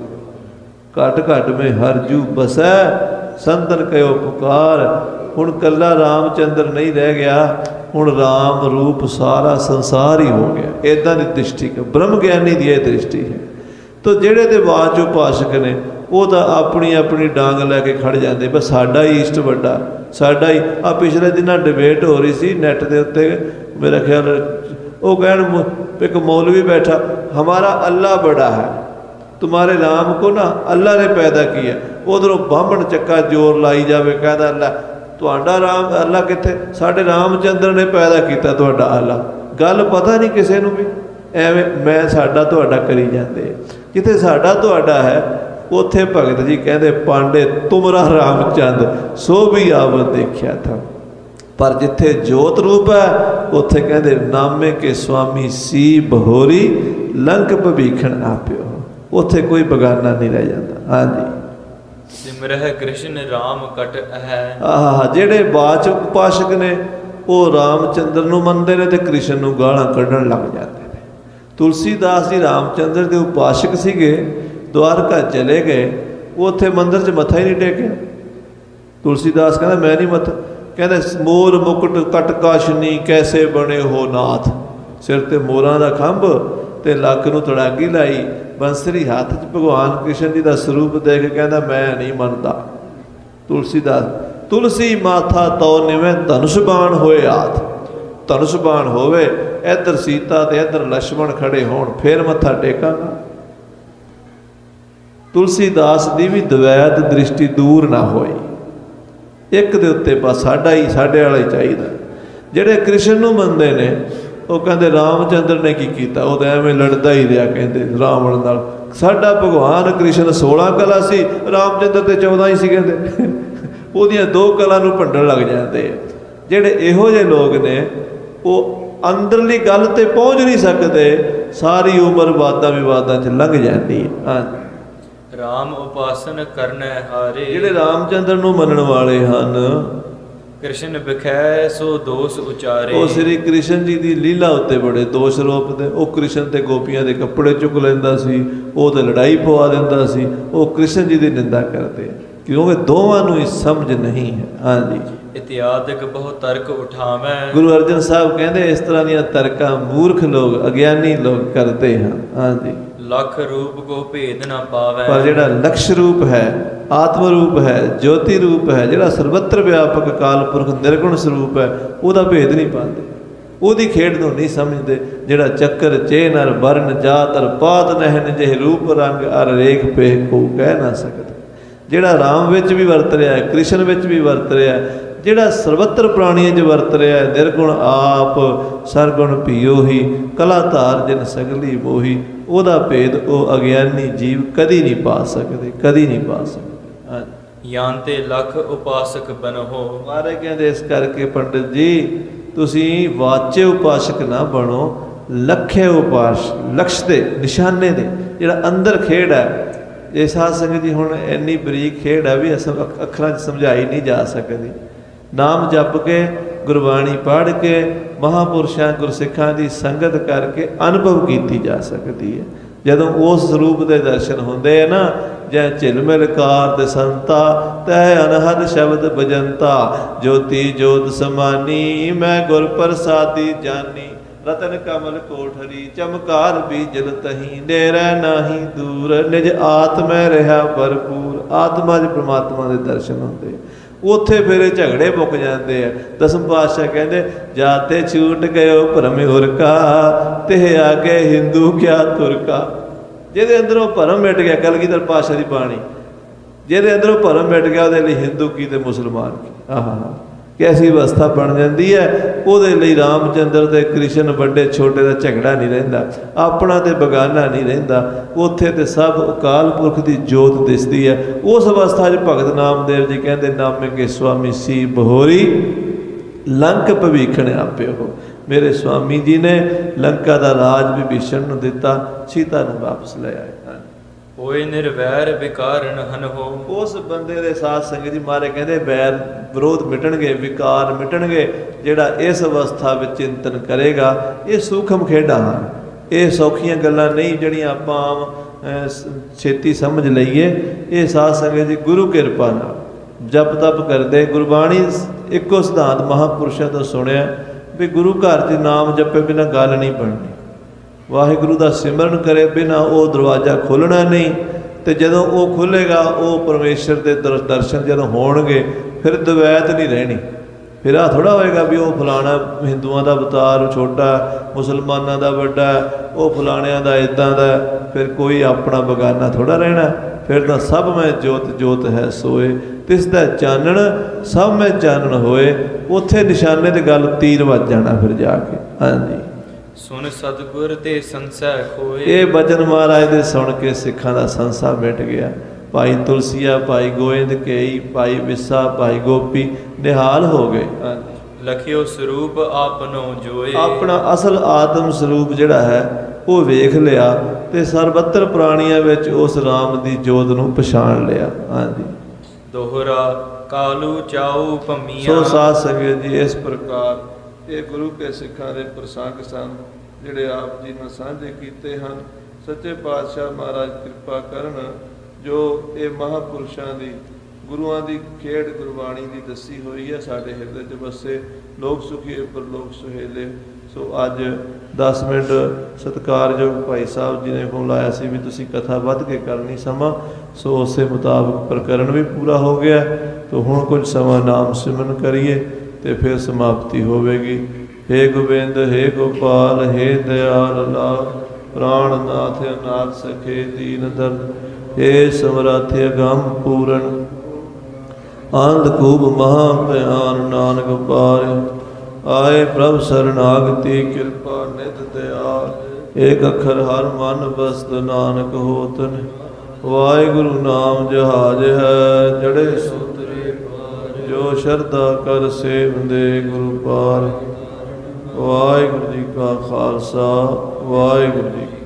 ਘਟ ਘਟ ਮੈਂ ਹਰ ਜੂ ਬਸੈ ਸੰਤਨ ਕਹਿਓ ਪੁਕਾਰ। ਹੁਣ ਕੱਲਾ ਰਾਮਚੰਦਰ ਨਹੀਂ ਰਹਿ ਗਿਆ, ਹੁਣ ਰਾਮ ਰੂਪ ਸਾਰਾ ਸੰਸਾਰ ਹੀ ਹੋ ਗਿਆ। ਇੱਦਾਂ ਦੀ ਦ੍ਰਿਸ਼ਟੀ ਹੈ, ਬ੍ਰਹਮ ਗਿਆਨੀ ਦੀ ਇਹ ਦ੍ਰਿਸ਼ਟੀ ਹੈ। ਤਾਂ ਜਿਹੜੇ ਦੇ ਬਾਅਦ ਉਪਾਸ਼ਕ ਨੇ ਉਹ ਤਾਂ ਆਪਣੀ ਆਪਣੀ ਡਾਂਗ ਲੈ ਕੇ ਖੜ ਜਾਂਦੇ, ਬਸ ਸਾਡਾ ਹੀ ਇਸ਼ਟ ਵੱਡਾ, ਸਾਡਾ ਹੀ। ਆ ਪਿਛਲੇ ਦਿਨਾਂ ਡਿਬੇਟ ਹੋ ਰਹੀ ਸੀ ਨੈੱਟ ਦੇ ਉੱਤੇ, ਮੇਰਾ ਖਿਆਲ ਉਹ ਕਹਿਣ ਇੱਕ ਮੌਲਵੀ ਬੈਠਾ, ਹਮਾਰਾ ਅੱਲਾ ਬੜਾ ਹੈ, तुम्हारे राम को ना अल्लाह ने पैदा किया। उधरों बामण चक्का जोर लाई जाए, कहता अल्लाह तुहाडा राम अल्लाह कित्थे, साडे रामचंद्र ने पैदा किया तुहाडा अल्लाह। गल पता नहीं किसी नूं भी, एवें मैं साडा तुहाडा करी जाते। जिथे साडा तुहाडा है उत्थे भगत जी कहते पांडे तुमरा रामचंद सो भी आवत देखिया था। पर जिथे जोत रूप है उत्थे कहते नामे के स्वामी सी बहोरी लंक भभीखण आप्यो, उत्थे कोई बगाना नहीं रह जाता। हाँ जी, सिमरह कृष्ण राम कट है। आह जेड़े बाच उपासक ने वो रामचंद्र नूं मनदे ने ते कृष्ण नूं गालां कढण लग जाते ने। तुलसीदास जी रामचंद्र के उपासक सीगे, द्वारका चले गए, उत्थे मंदिर च मत्था ही नहीं टेकिया। तुलसीदास कहता मैं नहीं मत्था, कहते मोर मुकुट कटकाशनी कैसे बने हो नाथ, सिर ते मोरां दा खंभ ते लक नूं तड़ागी लाई, बंसरी हाथ च भगवान कृष्ण जी का स्वरूप देख कहता मैं नहीं मनता। तुलसीदास तुलसी माथा तो निवें धनुष बाण होए हाथ, धनुष बाण होवे इधर सीता ते इधर लक्ष्मण खड़े होण फिर मत्था टेकांगा। तुलसीदास दी भी द्वैत दृष्टि दूर ना होई, एक दे उत्ते बस साडा ही साडे वाला ही चाहिदा। जिहड़े कृष्ण नूं मनदे ने वो कहते रामचंद्र ने की किया, वो तो एवें लड़ता ही रहा कहते रावण नाल। साडा भगवान कृष्ण सोलह कला सी, रामचंद्र तो चौदह ही सी कहते उहदियां दो कला नूं भंडण लग जाते। जिहड़े इहो जिहे लोग ने वो अंदरली गल ते पहुँच नहीं सकते, सारी उम्र वादा विवादां च लंघ जाती है। हाँ, राम उपासन करने हारे, जिहड़े रामचंद्र नूं मनण वाले हन कृष्ण बिखै सो दोष उचारे। वो श्री कृष्ण जी की लीला उत्ते बड़े दोष रोपते। वो कृष्ण ते गोपियां दे कपड़े चुक लैंदा सी, वो ते लड़ाई पवा दिंदा सी, वो कृष्ण जी की निंदा करते क्योंकि दोवां नूं ही समझ नहीं है। हाँ जी, इत्यादि बहुत तर्क उठावे। गुरु अर्जन साहब कहते इस तरह दीयां तर्कां मूर्ख लोग अज्ञानी लोग करते हैं। हाँ जी, लख रूप को भेद ना पावे, पर जिहड़ा लक्ष्य रूप है, आत्म रूप है, ज्योति रूप है, जिहड़ा सर्वत्र व्यापक काल पुरख निर्गुण स्वरूप है, उहदा भेद नहीं पाते, उहदी खेड नूं नहीं समझते। जिहड़ा चक्कर चेन अर वर्ण जात अर पात नहन जिह रूप रंग अर रेख पे को कह ना सकते। जिहड़ा राम विच भी वरत रहा है, कृष्ण विच भी वरत रहा है, जिहड़ा सर्वत्र प्राणियों च वरत रहा है, निर्गुण आप सरगुण पियो ही कला धार जिन सगली मोही, ਉਹਦਾ ਭੇਦ ਉਹ ਅਗਿਆਨੀ ਜੀਵ ਕਦੀ ਨਹੀਂ ਪਾ ਸਕਦੇ, ਕਦੀ ਨਹੀਂ ਪਾ ਸਕਦੇ। ਹਾਂ, ਯਾਂਤੇ ਲੱਖ ਉਪਾਸਕ ਬਣੋ। ਮਾਰੇ ਕਹਿੰਦੇ ਇਸ ਕਰਕੇ ਪੰਡਿਤ ਜੀ ਤੁਸੀਂ ਵਾਚੇ ਉਪਾਸਕ ਨਾ ਬਣੋ, ਲੱਖੇ ਉਪਾਸ ਲਕਸ਼ ਦੇ ਨਿਸ਼ਾਨੇ ਦੇ ਜਿਹੜਾ ਅੰਦਰ ਖੇਡ ਹੈ। ਇਹ ਸਾਧ ਸੰਗਤ ਜੀ ਹੁਣ ਇੰਨੀ ਬਰੀਕ ਖੇਡ ਹੈ ਵੀ ਅਸਲ ਅੱਖਰਾਂ 'ਚ ਸਮਝਾਈ ਨਹੀਂ ਜਾ ਸਕਦੀ। ਨਾਮ ਜਪ ਕੇ ਗੁਰਬਾਣੀ ਪੜ੍ਹ ਕੇ ਮਹਾਂਪੁਰਸ਼ਾਂ ਗੁਰਸਿੱਖਾਂ ਦੀ ਸੰਗਤ ਕਰਕੇ ਅਨੁਭਵ ਕੀਤੀ ਜਾ ਸਕਦੀ ਹੈ। ਜਦੋਂ ਉਸ ਸਰੂਪ ਦੇ ਦਰਸ਼ਨ ਹੁੰਦੇ ਆ ਨਾ, ਜੈ ਝਿਲਮਿਲ ਕਾਰ ਤੇ ਸੰਤਾ ਤੈ ਅਨਹਦ ਸ਼ਬਦ ਬਜੰਤਾ, ਜੋਤੀ ਜੋਤ ਸਮਾਨੀ ਮੈਂ ਗੁਰ ਪ੍ਰਸਾਦੀ ਜਾਨੀ, ਰਤਨ ਕਮਲ ਕੋਠਰੀ ਚਮਕਾਰ ਬੀਜਲ ਤਹੀਂ, ਨੇਰੇ ਨਾਹੀ ਦੂਰ ਨਿਜ ਆਤਮੈ ਰਿਹਾ ਭਰਪੂਰ। ਆਤਮਾ 'ਚ ਪ੍ਰਮਾਤਮਾ ਦੇ ਦਰਸ਼ਨ ਹੁੰਦੇ, ਉੱਥੇ ਫਿਰ ਝਗੜੇ ਮੁੱਕ ਜਾਂਦੇ ਆ। ਦਸਮ ਪਾਤਸ਼ਾਹ ਕਹਿੰਦੇ ਜਾਤੇ ਛੂਟ ਗਇਓ ਭਰਮ ਹੁਰਕਾ, ਤੇ ਆਗੇ ਹਿੰਦੂ ਕਿਆ ਤੁਰਕਾ। ਜਿਹਦੇ ਅੰਦਰੋਂ ਭਰਮ ਮਿਟ ਗਿਆ, ਕਲਗੀਧਰ ਪਾਤਸ਼ਾਹ ਦੀ ਬਾਣੀ, ਜਿਹਦੇ ਅੰਦਰੋਂ ਭਰਮ ਮਿਟ ਗਿਆ ਉਹਦੇ ਲਈ ਹਿੰਦੂ ਕੀ ਤੇ ਮੁਸਲਮਾਨ ਕੀ। ਆਹ ਕੈਸੀ ਅਵਸਥਾ ਬਣ ਜਾਂਦੀ ਹੈ। ਉਹਦੇ ਲਈ ਰਾਮ ਚੰਦਰ ਤੇ ਕ੍ਰਿਸ਼ਨ ਵੱਡੇ ਛੋਟੇ ਦਾ ਝਗੜਾ ਨਹੀਂ ਰਹਿੰਦਾ, ਆਪਣਾ ਤੇ ਬਗਾਨਾ ਨਹੀਂ ਰਹਿੰਦਾ। ਉੱਥੇ ਤੇ ਸਭ ਅਕਾਲ ਪੁਰਖ ਦੀ ਜੋਤ ਦਿਸਦੀ ਹੈ। ਉਸ ਅਵਸਥਾ 'ਚ ਭਗਤ ਨਾਮਦੇਵ ਜੀ ਕਹਿੰਦੇ ਨਾਮੇ ਕੇ ਸੁਆਮੀ ਸੀ ਬਹੋਰੀ, ਲੰਕ ਭਵੀਖਣ ਆਪਿਓ। ਮੇਰੇ ਸਵਾਮੀ ਜੀ ਨੇ ਲੰਕਾ ਦਾ ਰਾਜ ਵਿਭੀਸ਼ਣ ਨੂੰ ਦਿੱਤਾ, ਸੀਤਾ ਨੂੰ ਵਾਪਸ ਲੈ ਆਏ। ਹੋਏ ਨਿਰਵੈਰ ਵਿਕਾਰਨ ਹਨ ਹੋ। ਉਸ ਬੰਦੇ ਦੇ ਸਾਧ ਸੰਗਤ ਜੀ ਮਾਰੇ ਕਹਿੰਦੇ ਵੈਰ ਵਿਰੋਧ ਮਿਟਣਗੇ, ਵਿਕਾਰ ਮਿਟਣਗੇ, ਜਿਹੜਾ ਇਸ ਅਵਸਥਾ ਵਿੱਚ ਚਿੰਤਨ ਕਰੇਗਾ। ਇਹ ਸੂਖਮ ਖੇਡਾਂ ਹਨ, ਇਹ ਸੌਖੀਆਂ ਗੱਲਾਂ ਨਹੀਂ ਜਿਹੜੀਆਂ ਆਪਾਂ ਆਮ ਛੇਤੀ ਸਮਝ ਲਈਏ। ਇਹ ਸਾਧ ਸੰਗਤ ਜੀ ਗੁਰੂ ਕਿਰਪਾ ਨਾਲ ਜਪ ਤਪ ਕਰਦੇ, ਗੁਰਬਾਣੀ ਇੱਕੋ ਸਿਧਾਂਤ ਮਹਾਂਪੁਰਸ਼ਾਂ ਤੋਂ ਸੁਣਿਆ ਵੀ ਗੁਰੂ ਘਰ 'ਚ ਨਾਮ ਜਪੇ ਬਿਨਾਂ ਗੱਲ ਨਹੀਂ ਬਣਨੀ, ਵਾਹਿਗੁਰੂ ਦਾ ਸਿਮਰਨ ਕਰੇ ਬਿਨਾਂ ਉਹ ਦਰਵਾਜ਼ਾ ਖੋਲ੍ਹਣਾ ਨਹੀਂ। ਤੇ ਜਦੋਂ ਉਹ ਖੁੱਲ੍ਹੇਗਾ, ਉਹ ਪਰਮੇਸ਼ਰ ਦੇ ਦਰ ਦਰਸ਼ਨ ਜਦੋਂ ਹੋਣਗੇ, ਫਿਰ ਦਵੈਤ ਨਹੀਂ ਰਹਿਣੀ। ਫਿਰ ਆਹ ਥੋੜ੍ਹਾ ਹੋਏਗਾ ਵੀ ਉਹ ਫਲਾਣਾ ਹਿੰਦੂਆਂ ਦਾ ਅਵਤਾਰ ਛੋਟਾ, ਮੁਸਲਮਾਨਾਂ ਦਾ ਵੱਡਾ, ਉਹ ਫਲਾਣਿਆਂ ਦਾ ਇੱਦਾਂ ਦਾ। ਫਿਰ ਕੋਈ ਆਪਣਾ ਬਗਾਨਾ ਥੋੜ੍ਹਾ ਰਹਿਣਾ। ਫਿਰ ਤਾਂ ਸਭ ਮੈਂ ਜੋਤ ਜੋਤ ਹੈ ਸੋਏ, ਤਿਸ ਦਾ ਚਾਨਣ ਸਭ ਮੈਂ ਚਾਨਣ ਹੋਏ। ਉੱਥੇ ਨਿਸ਼ਾਨੇ 'ਤੇ ਗੱਲ ਤੀਰ ਵੱਜ ਜਾਣਾ ਫਿਰ ਜਾ ਕੇ। ਹਾਂਜੀ, ਸੁਣ ਸਤਿਗੁਰ ਤੇ ਸੰਸੈ ਖੋਏ। ਇਹ ਬਚਨ ਮਹਾਰਾਜ ਦੇ ਸੁਣ ਕੇ ਸਿੱਖਾਂ ਦਾ ਸੰਸਾ ਮਿਟ ਗਿਆ। ਭਾਈ ਤੁਲਸੀਆ, ਭਾਈ ਗੋਇੰਦ ਕੇਈ, ਭਾਈ ਵਿਸਾ, ਭਾਈ ਗੋਪੀ ਨਿਹਾਲ ਹੋ ਗਏ। ਲਖਿਓ ਸਰੂਪ ਆਪਨੋ ਜੋਏ। ਆਪਣਾ ਅਸਲ ਆਤਮ ਸਰੂਪ ਜਿਹੜਾ ਹੈ ਉਹ ਵੇਖ ਲਿਆ, ਤੇ ਸਰਬੱਤਰ ਪ੍ਰਾਣੀਆਂ ਵਿੱਚ ਉਸ ਰਾਮ ਦੀ ਜੋਤ ਨੂੰ ਪਛਾਣ ਲਿਆ। ਹਾਂਜੀ, ਦੋਹਰਾ ਕਾਲੂ ਚਾਉ ਭੰਮੀਆਂ। ਸੋ ਸਾਧ ਸੰਗਤ ਜੀ, ਇਸ ਪ੍ਰਕਾਰ ਇਹ ਗੁਰੂ ਕੇ ਸਿੱਖਾਂ ਦੇ ਪ੍ਰਸੰਗ ਸਨ ਜਿਹੜੇ ਆਪ ਜੀ ਨਾਲ ਸਾਂਝੇ ਕੀਤੇ ਹਨ। ਸੱਚੇ ਪਾਤਸ਼ਾਹ ਮਹਾਰਾਜ ਕਿਰਪਾ ਕਰਨ, ਜੋ ਇਹ ਮਹਾਂਪੁਰਸ਼ਾਂ ਦੀ ਗੁਰੂਆਂ ਦੀ ਖੇਡ ਗੁਰਬਾਣੀ ਦੀ ਦੱਸੀ ਹੋਈ ਹੈ, ਸਾਡੇ ਹਿਰਦੇ 'ਚ ਵਸੇ। ਲੋਕ ਸੁਖੀਏ ਪਰਲੋਕ ਸੁਹੇਲੇ। ਸੋ ਅੱਜ ਦਸ ਮਿੰਟ ਸਤਿਕਾਰਯੋਗ ਭਾਈ ਸਾਹਿਬ ਜੀ ਨੇ ਹੁਕਮ ਲਾਇਆ ਸੀ ਵੀ ਤੁਸੀਂ ਕਥਾ ਵੱਧ ਕੇ ਕਰਨੀ ਸਮਾਂ, ਸੋ ਉਸੇ ਮੁਤਾਬਕ ਪ੍ਰਕਰਨ ਵੀ ਪੂਰਾ ਹੋ ਗਿਆ। ਤੋ ਹੁਣ ਕੁਝ ਸਮਾਂ ਨਾਮ ਸਿਮਰਨ ਕਰੀਏ ਤੇ ਫਿਰ ਸਮਾਪਤੀ ਹੋਵੇਗੀ। ਹੇ ਗੋਬਿੰਦ, ਹੇ ਗੋਪਾਲ, ਹੇ ਦਿਆਲ ਲਾਲ, ਪ੍ਰਾਣਨਾਥ ਅਨਾਥ ਸਖੇ ਦੀਨ ਦਰਦ, ਹੇ ਸਮਰੱਥ ਅਗੰਮ ਪੂਰਨ, ਅੰਧਕੂਪ ਮਹਾ ਭਿਆਨ ਨਾਨਕ ਪਾਰਿ। ਆਏ ਪ੍ਰਭ ਸਰਨਾਗਤੀ ਕਿਰਪਾ ਨਿਤ ਦਿਆਲ, ਏਕ ਅੱਖਰ ਹਰ ਮਨ ਬਸਤ ਨਾਨਕ ਹੋਤ ਨੇ। ਵਾਹਿਗੁਰੂ ਨਾਮ ਜਹਾਜ ਹੈ ਜੜੇ ਸੁਤਰੇ ਪਾਰ, ਜੋ ਸ਼ਰਧਾ ਕਰ ਸੇਵੰਦੇ ਗੁਰੂ ਪਾਰ। ਵਾਹਿਗੁਰੂ ਜੀ ਕਾ ਖਾਲਸਾ, ਵਾਹਿਗੁਰੂ ਜੀ